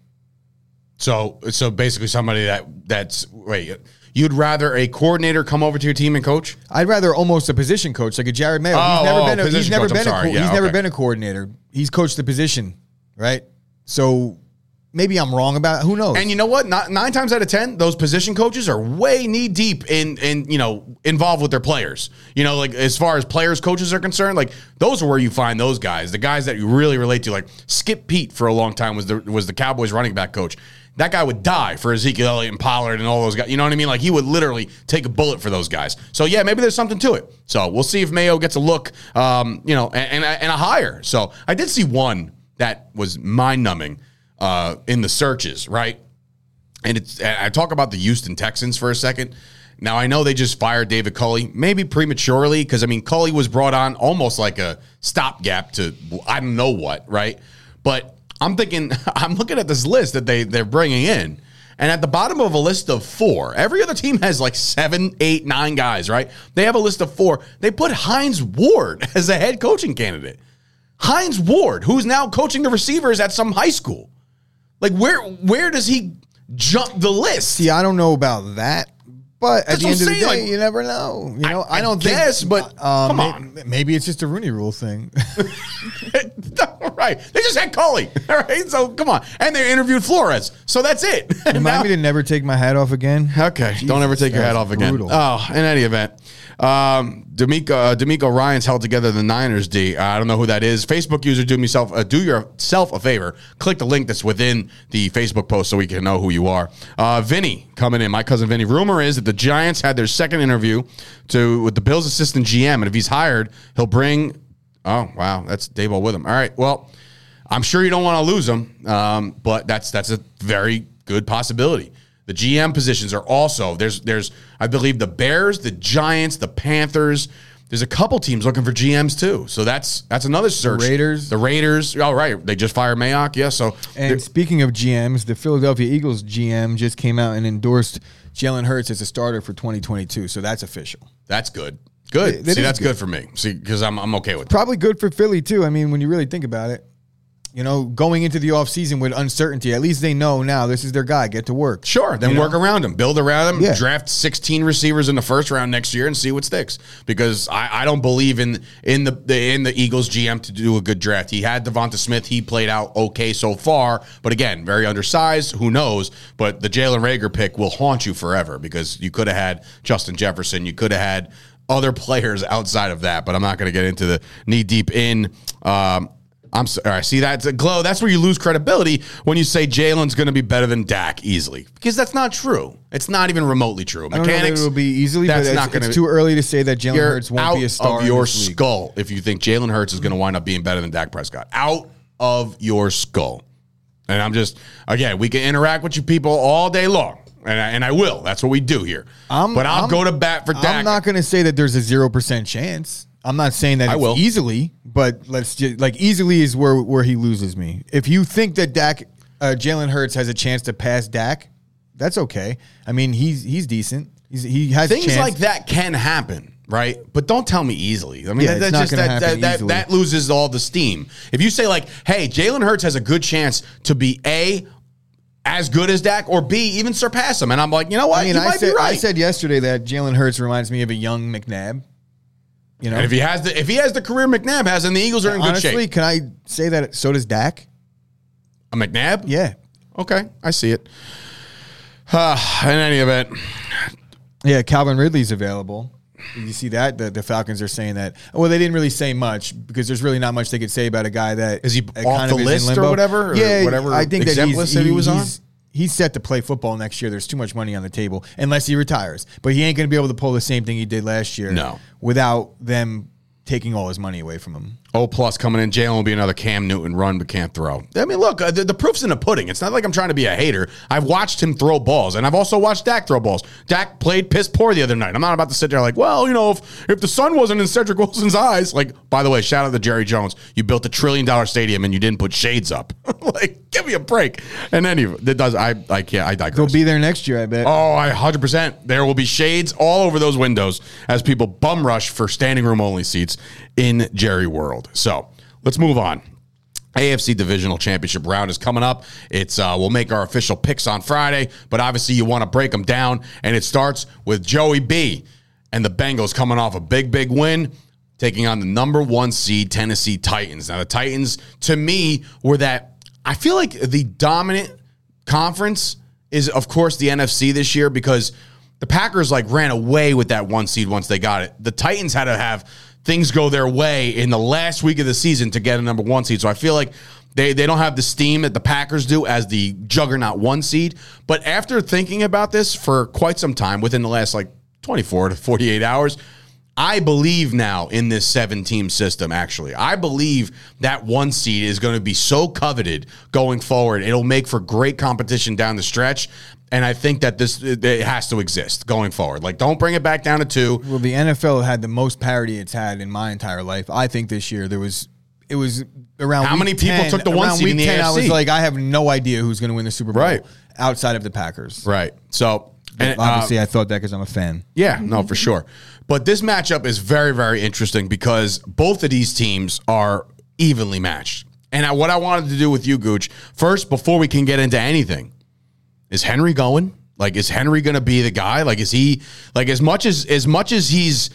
So, so basically, somebody that that's wait, you'd rather a coordinator come over to your team and coach? I'd rather almost a position coach, like a Jared Mayo. Oh, he's never oh, been a, he's position never coach, I'm been a, sorry. co- Yeah, he's never okay. been a coordinator. He's coached the position, right? So maybe I'm wrong about it. Who knows? And you know what? Not, nine times out of ten, those position coaches are way knee deep in, in, you know, involved with their players. You know, like as far as players, coaches are concerned, like those are where you find those guys, the guys that you really relate to. Like Skip Pete for a long time was the was the Cowboys running back coach. That guy would die for Ezekiel Elliott and Pollard and all those guys. You know what I mean? Like he would literally take a bullet for those guys. So yeah, maybe there's something to it. So we'll see if Mayo gets a look, um, you know, and, and, and a hire. So I did see one that was mind numbing. Uh, in the searches, right? And it's and I talk about the Houston Texans for a second. Now, I know they just fired David Culley, maybe prematurely, because, I mean, Culley was brought on almost like a stopgap to I don't know what, right? But I'm thinking, I'm looking at this list that they, they're bringing in. And at the bottom of a list of four, every other team has like seven, eight, nine guys, right? They have a list of four. They put Hines Ward as a head coaching candidate. Hines Ward, who's now coaching the receivers at some high school. Like, where where does he jump the list? See, I don't know about that. But at That's the end what of I'm the saying, day, like, you never know. You know, I, I don't guess, think. but uh, come may- on. maybe it's just a Rooney Rule thing. Right. They just had Culley. All right. So come on. And they interviewed Flores. So that's it. Remind Now- me to never take my hat off again. Okay, don't ever take your that hat was off again. brutal. Oh, in any event, um, D'Amico, uh, D'Amico Ryans held together the Niners. D. Uh, I don't know who that is. Facebook user, do myself, uh, do yourself a favor. Click the link that's within the Facebook post so we can know who you are. Uh, Vinny coming in. My cousin Vinny. Rumor is that the Giants had their second interview to with the Bills' assistant G M, and if he's hired, he'll bring. Oh wow, that's Daboll with him. All right, well. I'm sure you don't want to lose them, um, but that's that's a very good possibility. The G M positions are also there's there's I believe the Bears, the Giants, the Panthers. There's a couple teams looking for G Ms too, so that's that's another search. Raiders. the Raiders. Oh right, they just fired Mayock. Yeah, so And speaking of G Ms, the Philadelphia Eagles G M just came out and endorsed Jalen Hurts as a starter for twenty twenty-two, so that's official. that's good. Good. It- it See, is that's good. good. for me. See, because I'm I'm okay with that. Probably good for Philly too. I mean, when you really think about it. You know, going into the offseason with uncertainty, at least they know now this is their guy. Get to work. Sure, then You work know? around him, build around him, Yeah. draft sixteen receivers in the first round next year, and see what sticks. Because I, I don't believe in in the, the in the Eagles G M to do a good draft. He had Devonta Smith; he played out okay so far, but again, very undersized. Who knows? But the Jalen Reagor pick will haunt you forever because you could have had Justin Jefferson, you could have had other players outside of that. But I'm not going to get into the knee deep in. Um, I'm sorry. See that's a glow. That's where you lose credibility when you say Jalen's going to be better than Dak easily, because that's not true. It's not even remotely true. I don't know that Mechanics. it'll be easily, that's but not it's, gonna it's be- too early to say that Jalen You're Hurts won't out be a star of in your this league. skull if you think Jalen Hurts is going to wind up being better than Dak Prescott. Out of your skull. And I'm just again, we can interact with you people all day long. And I, and I will. That's what we do here. I'm- but I'll I'm- go to bat for Dak. I'm not going to say that there's a zero percent chance. I'm not saying that I it's will. easily, but let's just like easily is where where he loses me. If you think that Dak, uh, Jalen Hurts has a chance to pass Dak, that's okay. I mean, he's he's decent. He's, he has Things a chance. like that can happen, right? But don't tell me easily. I mean, Yeah, that, it's that's not just gonna that that, happen that easily. that loses all the steam. If you say like, "Hey, Jalen Hurts has a good chance to be A, as good as Dak, or B, even surpass him," and I'm like, you know what? I mean, you I might said be right. I said yesterday that Jalen Hurts reminds me of a young McNabb. You know, and if he has the if he has the career McNabb has, then the Eagles are in honestly, good shape. can I say that so does Dak? A McNabb? Yeah, Okay, I see it. Uh, in any event, yeah. Calvin Ridley's available. Did you see that? The, the Falcons are saying that. Well, they didn't really say much because there's really not much they could say about a guy that Is he uh, off kind the of is in list or limbo. whatever, or Yeah, whatever I think that exempt he's, list that he was on? he's, he's set to play football next year. There's too much money on the table unless he retires. But he ain't going to be able to pull the same thing he did last year. No. without them taking all his money away from him. O plus coming in. Jalen will be another Cam Newton run, but can't throw. I mean, look, uh, the, the proof's in the pudding. It's not like I'm trying to be a hater. I've watched him throw balls, and I've also watched Dak throw balls. Dak played piss poor the other night. I'm not about to sit there like, well, you know, if, if the sun wasn't in Cedric Wilson's eyes. Like, by the way, shout out to Jerry Jones. You built a trillion dollar stadium and you didn't put shades up. Like, give me a break. And then it does. I I can't. I digress. He'll be there next year, I bet. Oh, I one hundred percent. There will be shades all over those windows as people bum rush for standing room only seats in Jerry World. So let's move on. A F C Divisional Championship round is coming up. It's uh, we'll make our official picks on Friday, but obviously you want to break them down, and it starts with Joey B and the Bengals coming off a big, big win, taking on the number one seed Tennessee Titans. Now the Titans, to me, were that I feel like the dominant conference is, of course, the N F C this year because the Packers like ran away with that one seed once they got it. The Titans had to have things go their way in the last week of the season to get a number one seed. So I feel like they, they don't have the steam that the Packers do as the juggernaut one seed. But after thinking about this for quite some time, within the last like twenty-four to forty-eight hours, I believe now in this seven-team system, actually. I believe that one seed is going to be so coveted going forward. It'll make for great competition down the stretch. And I think that this it has to exist going forward. Like, don't bring it back down to two. Well, the N F L had the most parity it's had in my entire life. I think this year there was it was around How week many people ten, took the one around seed week in the ten, A F C? I was like, I have no idea who's going to win the Super Bowl Right. outside of the Packers. Right. So, and, uh, Obviously, I thought that because I'm a fan. yeah, no, for sure. But this matchup is very, very interesting because both of these teams are evenly matched. And I, what I wanted to do with you, Gooch, first, before we can get into anything, is Henry going? Like, is Henry going to be the guy? Like, is he, like, as much as, as much as he's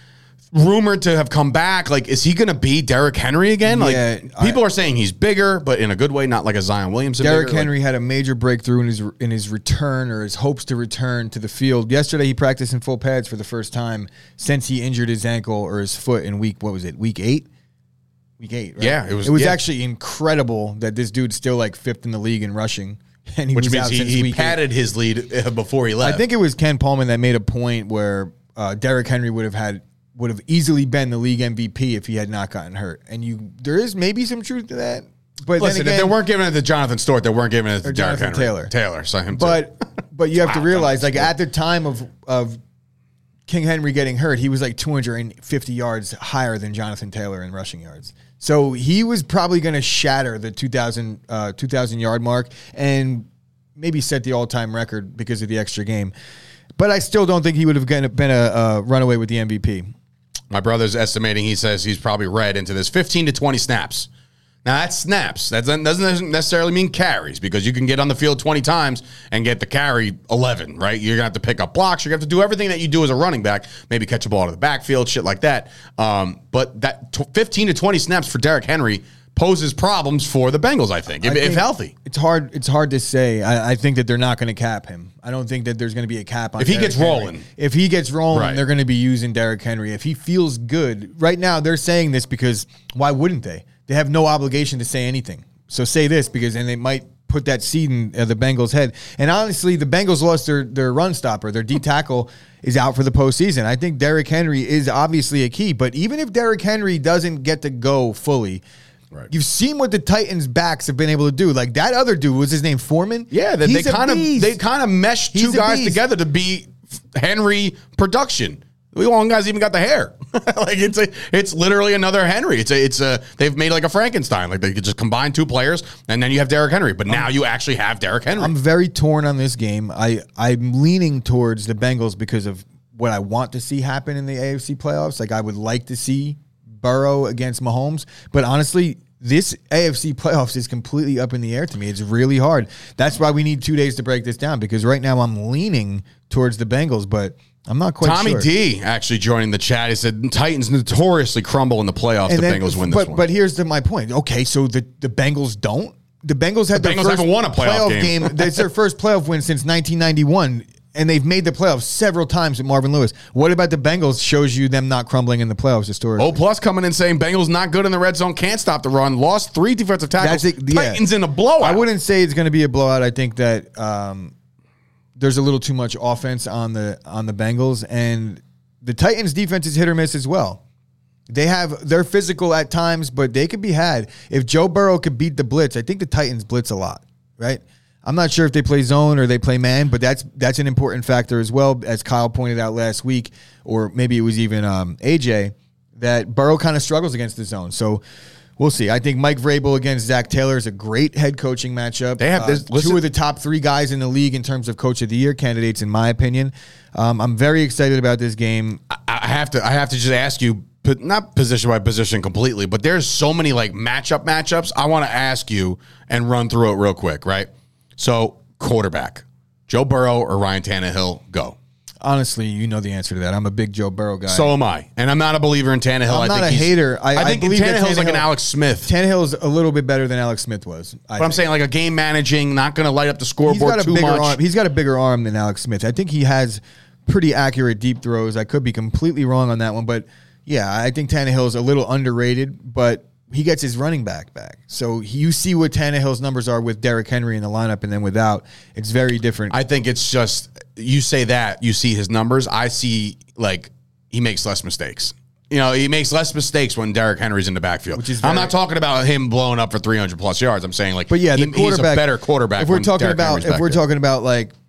rumored to have come back, like, is he going to be Derrick Henry again? Like, Yeah, people I- are saying he's bigger, but in a good way, not like a Zion Williamson. Derrick bigger. Henry Like, had a major breakthrough in his in his return or his hopes to return to the field. Yesterday, he practiced in full pads for the first time since he injured his ankle or his foot in week, what was it, week eight? Week eight, right? Yeah, it was- It was yeah. actually incredible that this dude's still like fifth in the league in rushing. And he which was means out he, since he week eight. padded his lead uh, before he left. I think it was Ken Pullman that made a point where uh, Derrick Henry would have had would have easily been the league M V P if he had not gotten hurt. And you, there is maybe some truth to that. But Listen, then if they again, weren't giving it to Jonathan Stewart, they weren't giving it to Or Derrick Jonathan Henry. Taylor. Taylor, so him too. But but you have to Wow, realize, like Jonathan at the time of of King Henry getting hurt, he was like two hundred fifty yards higher than Jonathan Taylor in rushing yards. So he was probably going to shatter the two thousand uh, two thousand yard mark and maybe set the all time record because of the extra game. But I still don't think he would have been a, a runaway with the M V P. My brother's estimating, he says he's probably read into this fifteen to twenty snaps. Now, that's snaps. That doesn't doesn't necessarily mean carries because you can get on the field twenty times and get the carry eleven, right? You're going to have to pick up blocks. You're going to have to do everything that you do as a running back, maybe catch a ball out of the backfield, shit like that. Um, but that t- fifteen to twenty snaps for Derrick Henry poses problems for the Bengals, I think, if, I if think healthy. It's hard. It's hard to say. I, I think that they're not going to cap him. I don't think that there's going to be a cap on. If he Derrick gets Henry. rolling. If he gets rolling, Right. they're going to be using Derrick Henry. If he feels good right now, they're saying this because why wouldn't they? They have no obligation to say anything. So say this because then they might put that seed in uh, the Bengals' head. And honestly, the Bengals lost their their run stopper. Their D tackle is out for the postseason. I think Derrick Henry is obviously a key. But even if Derrick Henry doesn't get to go fully. Right. You've seen what the Titans' backs have been able to do. Like that other dude, was his name Foreman? Yeah, they, He's they a kind of beast. they kind of meshed He's two a guys beast. together to be Henry production. The one guy's even got the hair. Like it's a, it's literally another Henry. It's a, it's a. They've made like a Frankenstein. Like they could just combine two players, and then you have Derrick Henry. But now you actually have Derrick Henry. I'm very torn on this game. I, I'm leaning towards the Bengals because of what I want to see happen in the A F C playoffs. Like I would like to see Burrow against Mahomes. But honestly, this A F C playoffs is completely up in the air to me. It's really hard. That's why we need two days to break this down because right now I'm leaning towards the Bengals, but I'm not quite Tommy sure. D actually joining the chat. He said Titans notoriously crumble in the playoffs. And the then- Bengals win but, this one. But here's the, my point. Okay, so the, the Bengals don't? The Bengals had The their Bengals first haven't won a playoff game. That's their first playoff win since nineteen ninety-one, and they've made the playoffs several times with Marvin Lewis. What about the Bengals shows you them not crumbling in the playoffs historically? O Plus coming in saying Bengals not good in the red zone, can't stop the run, lost three defensive tackles. That's it, yeah. Titans in a blowout. I wouldn't say it's going to be a blowout. I think that um, there's a little too much offense on the on the Bengals, and the Titans' defense is hit or miss as well. They have they're physical at times, but they could be had. If Joe Burrow could beat the blitz, I think the Titans blitz a lot, right? I'm not sure if they play zone or they play man, but that's that's an important factor as well, as Kyle pointed out last week, or maybe it was even um, A J, that Burrow kind of struggles against the zone. So we'll see. I think Mike Vrabel against Zach Taylor is a great head coaching matchup. They have Uh, this- listen- two of the top three guys in the league in terms of coach of the year candidates, in my opinion. Um, I'm very excited about this game. I have to I have to just ask you, but not position by position completely, but there's so many like matchup matchups. I want to ask you and run through it real quick, right? So quarterback, Joe Burrow or Ryan Tannehill, go. Honestly, you know the answer to that. I'm a big Joe Burrow guy. So am I, and I'm not a believer in Tannehill. I'm I not think a he's- hater. I- I, I think believe that Tannehill's like an Tannehill- Alex Smith. Tannehill's a little bit better than Alex Smith was. I But I'm saying like a game managing, not going to light up the scoreboard he's got a too bigger much. arm. He's got a bigger arm than Alex Smith. I think he has pretty accurate deep throws. I could be completely wrong on that one, but yeah, I think Tannehill's a little underrated, but he gets his running back back. So you see what Tannehill's numbers are with Derrick Henry in the lineup and then without. It's very different. I think it's just you say that you see his numbers. I see like he makes less mistakes. You know, he makes less mistakes when Derrick Henry's in the backfield. Which is I'm very- not talking about him blowing up for three hundred plus yards. I'm saying like, But yeah, the he- quarterback. he's a better quarterback. If we're when talking Derrick about Henry's if back we're there. talking about like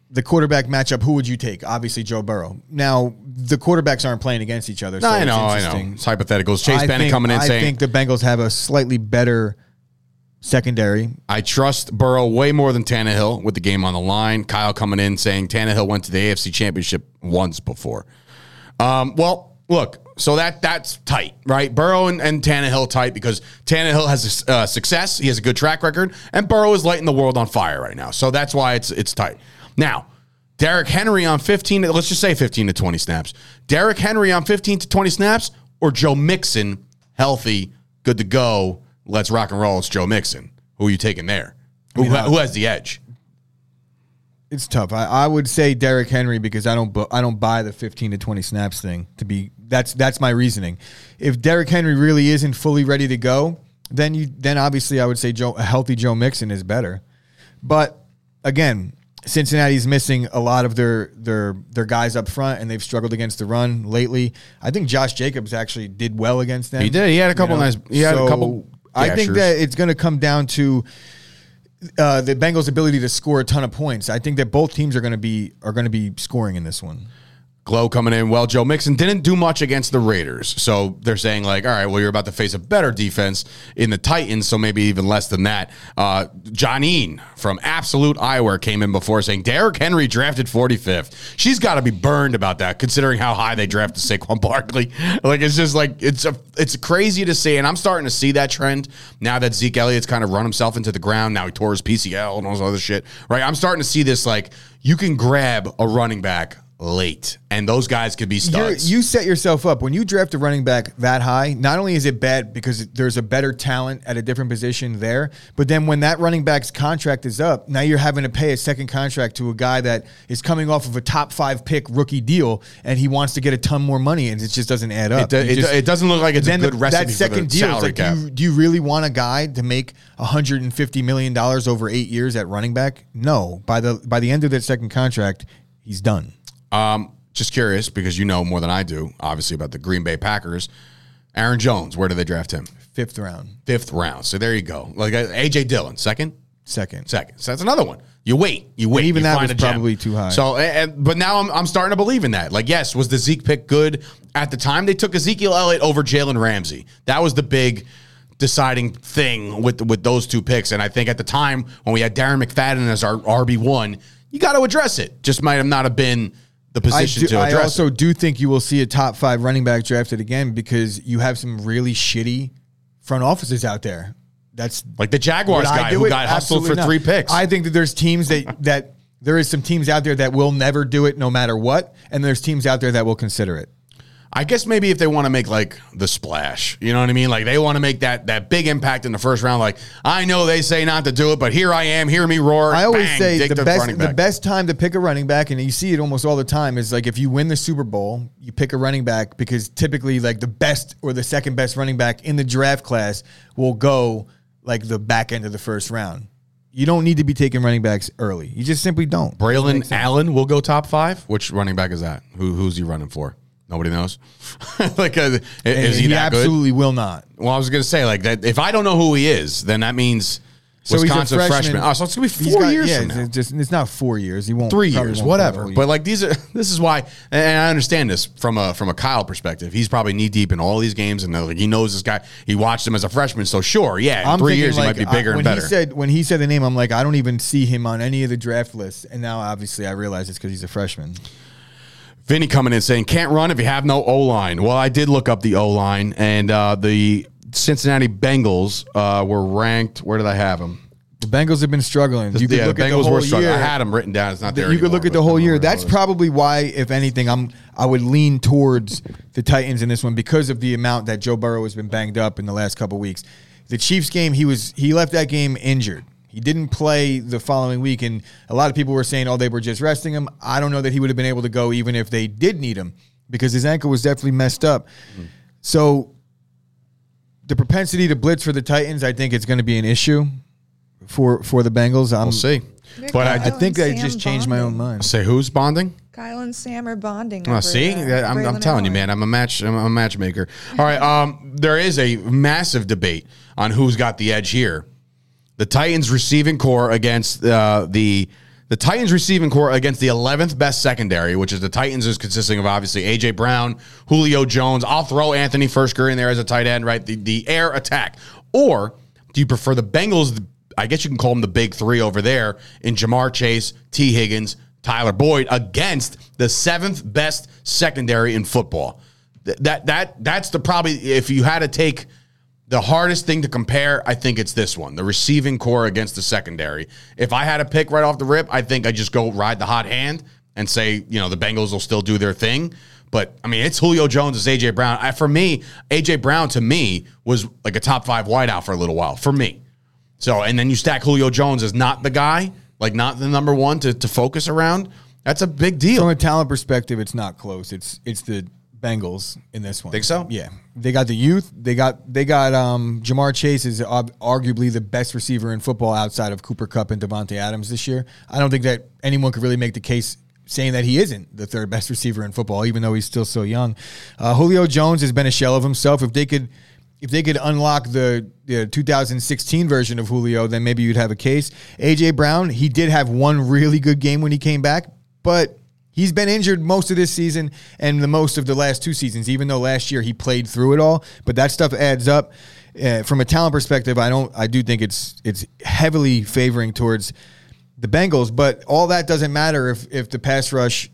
the quarterback matchup, who would you take? Obviously, Joe Burrow. Now, the quarterbacks aren't playing against each other. So I know, it's I know. interesting. It's hypotheticals. Chase I Bennett think, coming in I saying, think the Bengals have a slightly better secondary. I trust Burrow way more than Tannehill with the game on the line. Kyle coming in saying Tannehill went to the A F C Championship once before. Um, well, look, so that that's tight, right? Burrow and, and Tannehill tight because Tannehill has a, uh, success. He has a good track record, and Burrow is lighting the world on fire right now. So that's why it's it's tight. Now, Derrick Henry on fifteen, let's just say fifteen to twenty snaps. Derrick Henry on fifteen to twenty snaps or Joe Mixon, healthy, good to go, let's rock and roll. It's Joe Mixon. Who are you taking there? Who, I mean, who has the edge? It's tough. I, I would say Derrick Henry because I don't bu- I don't buy the fifteen to twenty snaps thing. To be that's that's my reasoning. If Derrick Henry really isn't fully ready to go, then you then obviously I would say Joe, a healthy Joe Mixon is better. But again, Cincinnati's missing a lot of their their their guys up front, and they've struggled against the run lately. I think Josh Jacobs actually did well against them. He did. He had a couple You know? nice. He had So a couple. I think gashers. that it's going to come down to uh, the Bengals' ability to score a ton of points. I think that both teams are going to be are going to be scoring in this one. Glow coming in. Well, Joe Mixon didn't do much against the Raiders. So they're saying, like, all right, well, you're about to face a better defense in the Titans, so maybe even less than that. Uh, Janine from Absolute Eyewear came in before saying, Derrick Henry drafted forty-fifth. She's got to be burned about that, considering how high they drafted Saquon Barkley. Like, it's just like, it's a, it's crazy to see. And I'm starting to see that trend now that Zeke Elliott's kind of run himself into the ground. Now he tore his P C L and all this other shit, right? I'm starting to see this, like, you can grab a running back late, and those guys could be studs. You're, you set yourself up when you draft a running back that high. Not only is it bad because there's a better talent at a different position there, but then when that running back's contract is up, now you're having to pay a second contract to a guy that is coming off of a top five pick rookie deal, and he wants to get a ton more money, and it just doesn't add up. It, do, You it, just, it doesn't look like it's a then good the, recipe that second for the deal. salary Is like, cap. do, you, do you really want a guy to make one hundred fifty million dollars over eight years at running back? No. By the by the end of that second contract, he's done. Um, just curious, because you know more than I do, obviously, about the Green Bay Packers. Aaron Jones, where did they draft him? Fifth round. Fifth round. So there you go. Like uh, A J Dillon, second? Second. Second. So that's another one. You wait. You wait. And even you that find was a gem. probably too high. So, and, but now I'm, I'm starting to believe in that. Like, yes, was the Zeke pick good? At the time, they took Ezekiel Elliott over Jalen Ramsey. That was the big deciding thing with, with those two picks. And I think at the time, when we had Darren McFadden as our R B one, you got to address it. Just might have not have been the position I, do, to address I also it. do think you will see a top five running back drafted again because you have some really shitty front offices out there. That's Like the Jaguars would I guy do who it? got hustled Absolutely for not. three picks. I think that there's teams that that there is some teams out there that will never do it no matter what, and there's teams out there that will consider it. I guess maybe if they want to make like the splash, you know what I mean? Like they want to make that that big impact in the first round. Like I know they say not to do it, but here I am, hear me roar. I always bang, say dig the running best the back. best time to pick a running back, and you see it almost all the time, is like if you win the Super Bowl, you pick a running back because typically like the best or the second best running back in the draft class will go like the back end of the first round. You don't need to be taking running backs early. You just simply don't. Braylon Allen will go top five. Which running back is that? Who who's he running for? Nobody knows. like, uh, is he, he that good? absolutely will not. Well, I was going to say like that. If I don't know who he is, then that means So he's a Wisconsin freshman. freshman. Oh, so it's going to be He's four got- years yeah, from now. it's just it's not four years. He won't Three probably years, won't whatever. play the But whole like these are, this is why, and I understand this from a from a Kyle perspective. He's probably knee deep in all these games, and like he knows this guy. He watched him as a freshman, so sure, yeah, in I'm three thinking, years like, he might be bigger I, when and better. He said, when he said the name, I'm like, I don't even see him on any of the draft lists. And now, obviously, I realize it's because he's a freshman. Vinny coming in saying, can't run if you have no O-line. Well, I did look up the O-line, and uh, the Cincinnati Bengals uh, were ranked. Where did I have them? The Bengals have been struggling. You could yeah, look the at the Bengals whole were struggling. year. I had them written down. It's not there You could anymore, look at but the whole I don't year. know where That's it was. probably why, if anything, I'm I would lean towards the Titans in this one because of the amount that Joe Burrow has been banged up in the last couple weeks. The Chiefs game, he was he left that game injured. He didn't play the following week, and a lot of people were saying, oh, they were just resting him. I don't know that he would have been able to go even if they did need him because his ankle was definitely messed up. Mm-hmm. So the propensity to blitz for the Titans, I think it's going to be an issue for for the Bengals. I'm, We'll see. Maybe But I, Kyle I think and I Sam just changed my own bonding. mind. say who's bonding? Kyle and Sam are bonding. Oh, over, see, uh, Yeah, I'm, I'm Braylon telling you, Allen. man. I'm a match. I'm a matchmaker. All right. Um, there is a massive debate on who's got the edge here. The Titans receiving core against uh, the The Titans receiving core against the eleventh best secondary, which is the Titans is consisting of obviously A J Brown, Julio Jones. I'll throw Anthony Fursker in there as a tight end, right? The, the air attack. Or do you prefer the Bengals? I guess you can call them the big three over there in Jamar Chase, T. Higgins, Tyler Boyd against the seventh best secondary in football. Th- that that that's the probably, if you had to take the hardest thing to compare, I think it's this one, the receiving core against the secondary. If I had to pick right off the rip, I think I just go ride the hot hand and say, you know, the Bengals will still do their thing. But, I mean, it's Julio Jones, it's A J Brown. I, for me, A J Brown, to me, was like a top five wideout for a little while, for me. So, and then you stack Julio Jones as not the guy, like not the number one to, to focus around. That's a big deal. From a talent perspective, it's not close. It's it's the Bengals in this one. Think so? Yeah. They got the youth. They got they got um, Jamar Chase is ob- arguably the best receiver in football outside of Cooper Kupp and Devontae Adams this year. I don't think that anyone could really make the case saying that he isn't the third best receiver in football, even though he's still so young. Uh, Julio Jones has been a shell of himself. If they could if they could unlock the, the two thousand sixteen version of Julio, then maybe you'd have a case. A J Brown, he did have one really good game when he came back, but he's been injured most of this season and the most of the last two seasons, even though last year he played through it all. But that stuff adds up. Uh, from a talent perspective, I don't. I do think it's it's heavily favoring towards the Bengals. But all that doesn't matter if if the pass rush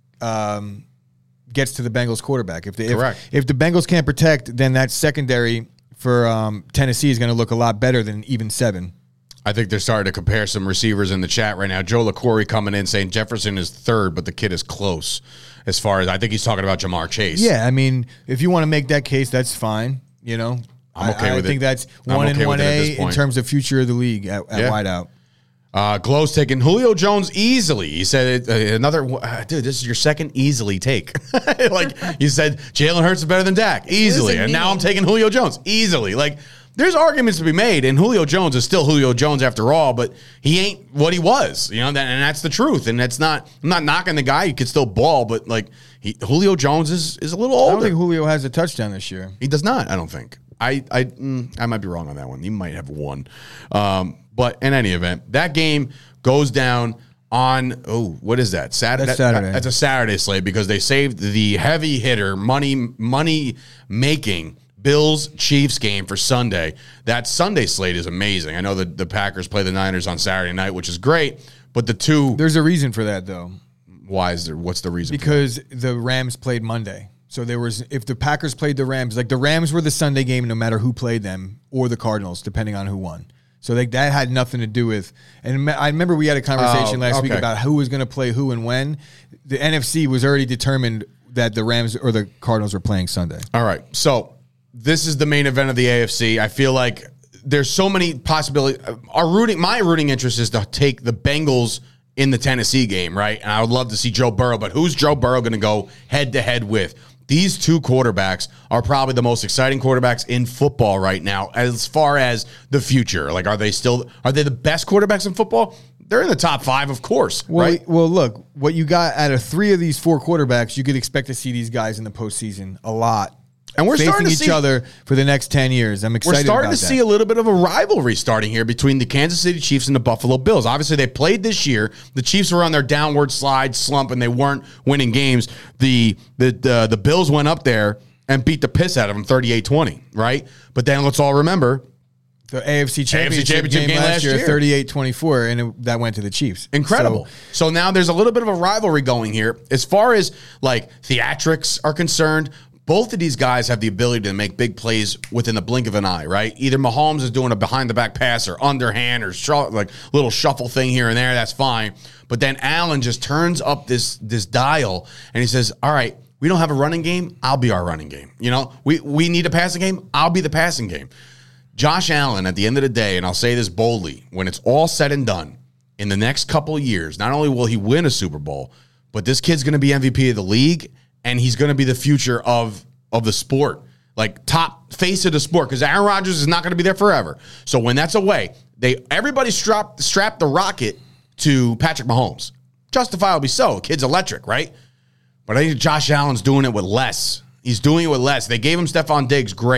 um, gets to the Bengals quarterback. If the Correct. If, if the Bengals can't protect, then that secondary for um, Tennessee is going to look a lot better than even seven. I think they're starting to compare some receivers in the chat right now. Joe LaCorey coming in saying Jefferson is third, but the kid is close as far as, I think he's talking about Jamar Chase. Yeah, I mean, if you want to make that case, that's fine. You know, I'm okay I, with I think it. that's I'm one okay and with one it at A this in point. terms of future of the league at, at Yeah. wideout. Uh, Glow's taking Julio Jones easily. He said, it, uh, another, uh, dude, this is your second easily take. Like, you said Jalen Hurts is better than Dak. Easily. Losing And now me. I'm taking Julio Jones. Easily. Like, there's arguments to be made, and Julio Jones is still Julio Jones after all, but he ain't what he was, you know, that, and that's the truth. And that's not, I'm not knocking the guy. He could still ball, but, like, he, Julio Jones is, is a little I older. don't think Julio has a touchdown this year. He does not, I don't think. I I mm, I might be wrong on that one. He might have one. Um, but in any event, that game goes down on, oh, what is that? Saturday. That's Saturday. That's a Saturday slate because they saved the heavy hitter, money money making Bills Chiefs game for Sunday. That Sunday slate is amazing. I know that the Packers play the Niners on Saturday night, which is great. But the two, There's a reason for that, though, why is there? What's the reason? for because the Rams played Monday. So there was, if the Packers played the Rams, like the Rams were the Sunday game no matter who played them, or the Cardinals, depending on who won. So like that had nothing to do with, and I remember we had a conversation Oh, last week okay. about who was going to play who and when. The N F C was already determined that the Rams or the Cardinals were playing Sunday. All right. So this is the main event of the A F C. I feel like there's so many possibilities. Our rooting, my rooting interest is to take the Bengals in the Tennessee game, right? And I would love to see Joe Burrow, but who's Joe Burrow going to go head to head with? These two quarterbacks are probably the most exciting quarterbacks in football right now as far as the future. Like, are they still, are they the best quarterbacks in football? They're in the top five, of course, Well, right? well, look, what you got out of three of these four quarterbacks, you could expect to see these guys in the postseason a lot. And we're facing starting to each see- other for the next ten years. I'm We're excited starting about to that. see a little bit of a rivalry starting here between the Kansas City Chiefs and the Buffalo Bills. Obviously, they played this year. The Chiefs were on their downward slide slump, and they weren't winning games. The the the, the Bills went up there and beat the piss out of them thirty-eight twenty, right? But then let's all remember, The A F C Championship, Championship game, last year, year. thirty-eight twenty-four, and it, that went to the Chiefs. incredible. So, So, now there's a little bit of a rivalry going here. As far as like theatrics are concerned, both of these guys have the ability to make big plays within the blink of an eye, right? Either Mahomes is doing a behind-the-back pass or underhand or sh- like little shuffle thing here and there. That's fine. But then Allen just turns up this this dial and he says, all right, we don't have a running game. I'll be our running game. You know, we, we need a passing game. I'll be the passing game. Josh Allen, at the end of the day, and I'll say this boldly, when it's all said and done, in the next couple of years, not only will he win a Super Bowl, but this kid's going to be M V P of the league, and he's going to be the future of, of the sport, like top face of the sport, because Aaron Rodgers is not going to be there forever. So when that's away, they everybody strap, strapped the rocket to Patrick Mahomes. Justifiably so. Kid's electric, right? But I think Josh Allen's doing it with less. He's doing it with less. They gave him Stephon Diggs, great.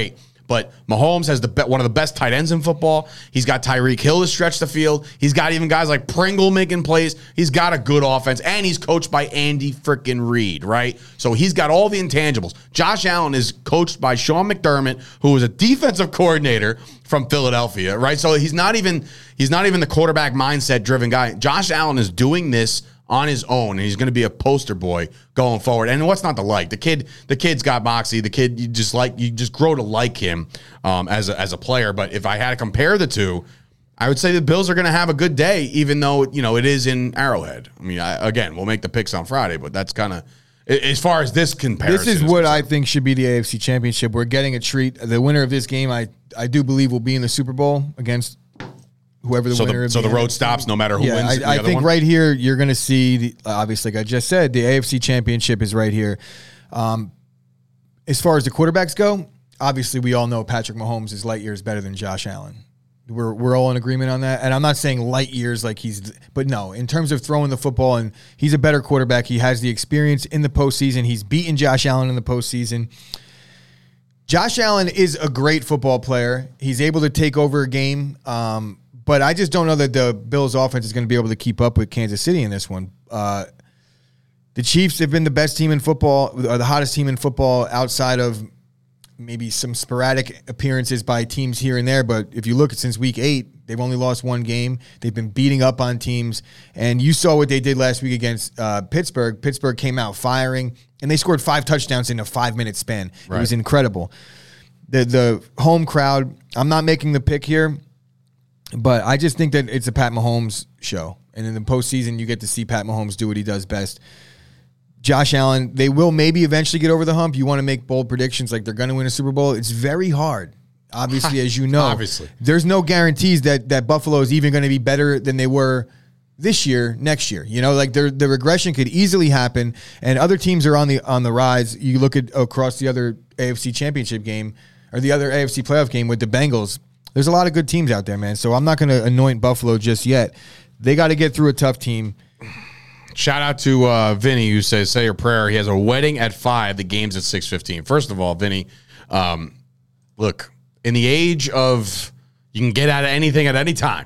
But Mahomes has the be- one of the best tight ends in football. He's got Tyreek Hill to stretch the field. He's got even guys like Pringle making plays. He's got a good offense, and he's coached by Andy freaking Reid, right? So he's got all the intangibles. Josh Allen is coached by Sean McDermott, who is a defensive coordinator from Philadelphia, right? So he's not even he's not even the quarterback mindset driven guy. Josh Allen is doing this on his own, and he's going to be a poster boy going forward. And what's not to like? The kid, the kid's got moxie. The kid, you just like, you just grow to like him um, as a, as a player. But if I had to compare the two, I would say the Bills are going to have a good day, even though, you know, it is in Arrowhead. I mean, I, again, we'll make the picks on Friday, but that's kind of, as far as this comparison. This is what I think should be the A F C Championship. We're getting a treat. The winner of this game, I, I do believe, will be in the Super Bowl against whoever the so winner the, of so the the road stops no matter who yeah, wins. I, the I other think one? right here you're going to see, the, obviously, like I just said, the A F C Championship is right here. Um, as far as the quarterbacks go, obviously we all know Patrick Mahomes is light years better than Josh Allen. We're we're all in agreement on that. And I'm not saying light years like he's, but no, in terms of throwing the football, and he's a better quarterback. He has the experience in the postseason. He's beaten Josh Allen in the postseason. Josh Allen is a great football player. He's able to take over a game. Um, But I just don't know that the Bills' offense is going to be able to keep up with Kansas City in this one. Uh, the Chiefs have been the best team in football, or the hottest team in football outside of maybe some sporadic appearances by teams here and there. But if you look at since week eight, they've only lost one game. They've been beating up on teams. And you saw what they did last week against uh, Pittsburgh. Pittsburgh came out firing, and they scored five touchdowns in a five-minute span. Right. It was incredible. The, the home crowd, I'm not making the pick here, but I just think that it's a Pat Mahomes show. And in the postseason, you get to see Pat Mahomes do what he does best. Josh Allen, they will maybe eventually get over the hump. You want to make bold predictions like they're going to win a Super Bowl. It's very hard, obviously, as you know. Obviously. There's no guarantees that, that Buffalo is even going to be better than they were this year, next year. You know, like the regression could easily happen, and other teams are on the on the rise. You look at across the other A F C Championship game or the other A F C playoff game with the Bengals. There's a lot of good teams out there, man. So I'm not going to anoint Buffalo just yet. They got to get through a tough team. Shout out to uh, Vinny, who says, say your prayer. He has a wedding at five. The game's at six fifteen. First of all, Vinny, um, look, in the age of you can get out of anything at any time,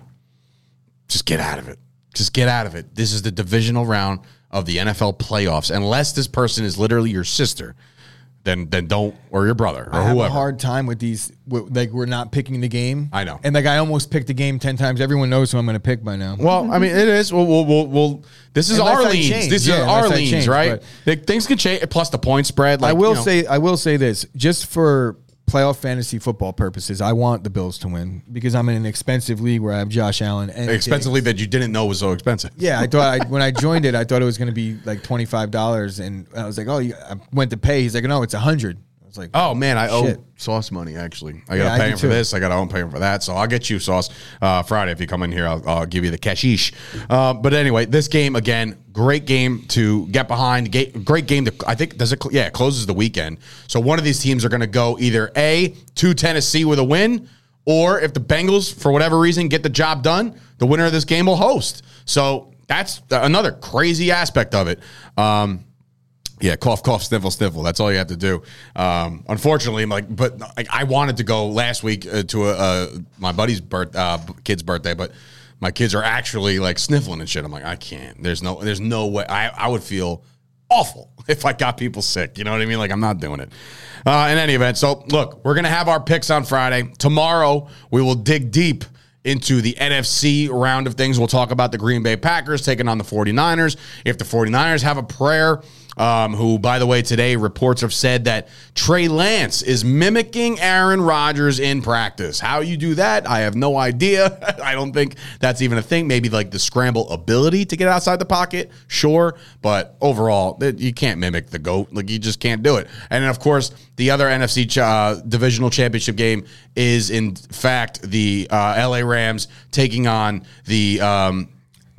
just get out of it. Just get out of it. This is the divisional round of the N F L playoffs. Unless this person is literally your sister, then then don't, or your brother, or I have whoever. a hard time with these, with, like we're not picking the game. I know. And like I almost picked the game ten times. Everyone knows who I'm going to pick by now. Well, I mean, it is. We'll, we'll, we'll, we'll this is Unless I Arlene's. change. This Yeah, is unless I Arlene's, change, right? Like, things can change. Plus the point spread. Like, I will you know. say, I will say this, just for playoff fantasy football purposes, I want the Bills to win because I'm in an expensive league where I have Josh Allen and Expensively Diggs. that you didn't know was so expensive. Yeah, I thought I, when I joined it, I thought it was going to be like twenty-five dollars, and I was like, oh, you, I went to pay. He's like, no, it's a hundred. I was like, Oh man, I Shit. owe Sauce money. Actually, I got to Yeah, I pay do him for too. this. I got to pay him for that. So I'll get you Sauce uh, Friday if you come in here. I'll, I'll give you the cashish. Uh, but anyway, this game again, great game to get behind. Ga- Great game to I think does it? Cl- yeah, it closes the weekend. So one of these teams are going to go either A to Tennessee with a win, or if the Bengals for whatever reason get the job done, the winner of this game will host. So that's another crazy aspect of it. Um, Yeah, cough, cough, sniffle, sniffle. That's all you have to do. Um, unfortunately, I'm like, but I, I wanted to go last week uh, to a, uh, my buddy's birth, uh, kid's birthday, but my kids are actually like sniffling and shit. I'm like, I can't. There's no, there's no way. I, I would feel awful if I got people sick. You know what I mean? Like, I'm not doing it. Uh, in any event, so look, we're gonna have our picks on Friday. Tomorrow, we will dig deep into the N F C round of things. We'll talk about the Green Bay Packers taking on the 49ers. If the 49ers have a prayer, um, who, by the way, today reports have said that Trey Lance is mimicking Aaron Rodgers in practice. How you do that, I have no idea. I don't think that's even a thing. Maybe like the scramble ability to get outside the pocket, sure. But overall, you can't mimic the GOAT. Like, you just can't do it. And then, of course, the other N F C uh, divisional championship game is, in fact, the uh, L A Rams taking on the um,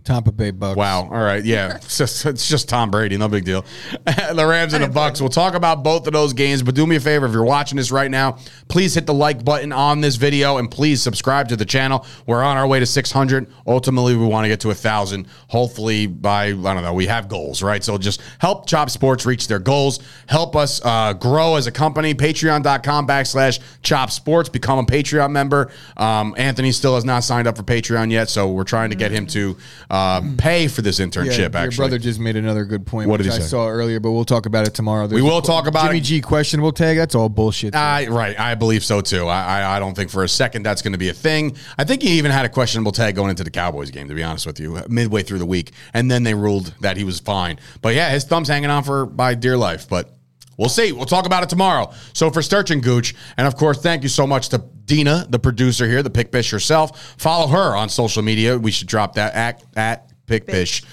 Tampa Bay Bucks. Wow. All right. Yeah. It's just, it's just Tom Brady. No big deal. The Rams and the Bucks. We'll talk about both of those games, but do me a favor. If you're watching this right now, please hit the like button on this video and please subscribe to the channel. We're on our way to six hundred. Ultimately, we want to get to one thousand. Hopefully by, I don't know, we have goals, right? So just help Chop Sports reach their goals. Help us uh, grow as a company. Patreon.com backslash Chop Sports. Become a Patreon member. Um, Anthony still has not signed up for Patreon yet, so we're trying to get him to Uh, pay for this internship, Yeah, actually. your brother just made another good point, What which did he I say? saw earlier, but we'll talk about it tomorrow. There's We will a- talk about Jimmy it. G questionable tag. That's all bullshit. I, right, I believe so, too. I, I, I don't think for a second that's going to be a thing. I think he even had a questionable tag going into the Cowboys game, to be honest with you, midway through the week, and then they ruled that he was fine. But, yeah, his thumb's hanging on for by dear life, but we'll see. We'll talk about it tomorrow. So for Sturch and Gooch, and of course, thank you so much to Dina, the producer here, the Pick Bish herself. Follow her on social media. We should drop that at, at Pick Bish.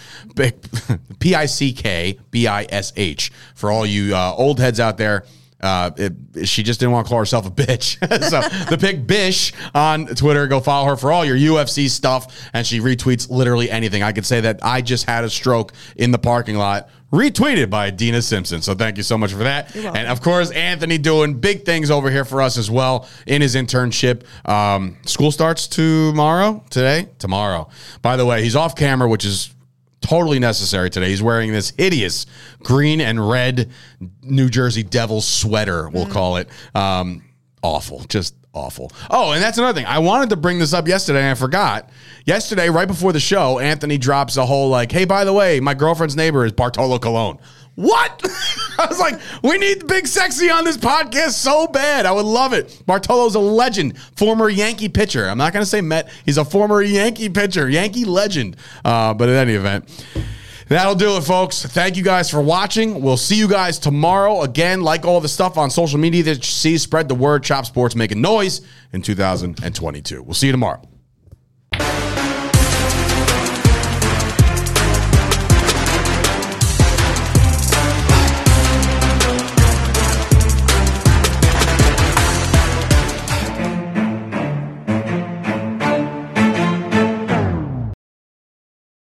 P I C K B I S H. For all you uh, old heads out there, uh, it, she just didn't want to call herself a bitch. So the Pick Bish on Twitter, go follow her for all your U F C stuff, and she retweets literally anything. I could say that I just had a stroke in the parking lot, retweeted by Dina Simpson. So thank you so much for that. And of course, Anthony doing big things over here for us as well in his internship. Um, school starts tomorrow, today, tomorrow. By the way, he's off camera, which is totally necessary today. He's wearing this hideous green and red New Jersey Devils sweater, we'll mm. call it. Um, awful, just awful. Oh, and that's another thing. I wanted to bring this up yesterday, and I forgot. Yesterday, right before the show, Anthony drops a whole like, hey, by the way, my girlfriend's neighbor is Bartolo Colon. What? I was like, we need Big Sexy on this podcast so bad. I would love it. Bartolo's a legend, former Yankee pitcher. I'm not going to say Met. He's a former Yankee pitcher, Yankee legend. Uh, but in any event, that'll do it, folks. Thank you guys for watching. We'll see you guys tomorrow. Again, like all the stuff on social media that you see, spread the word. Chop Sports making noise in two thousand twenty-two. We'll see you tomorrow.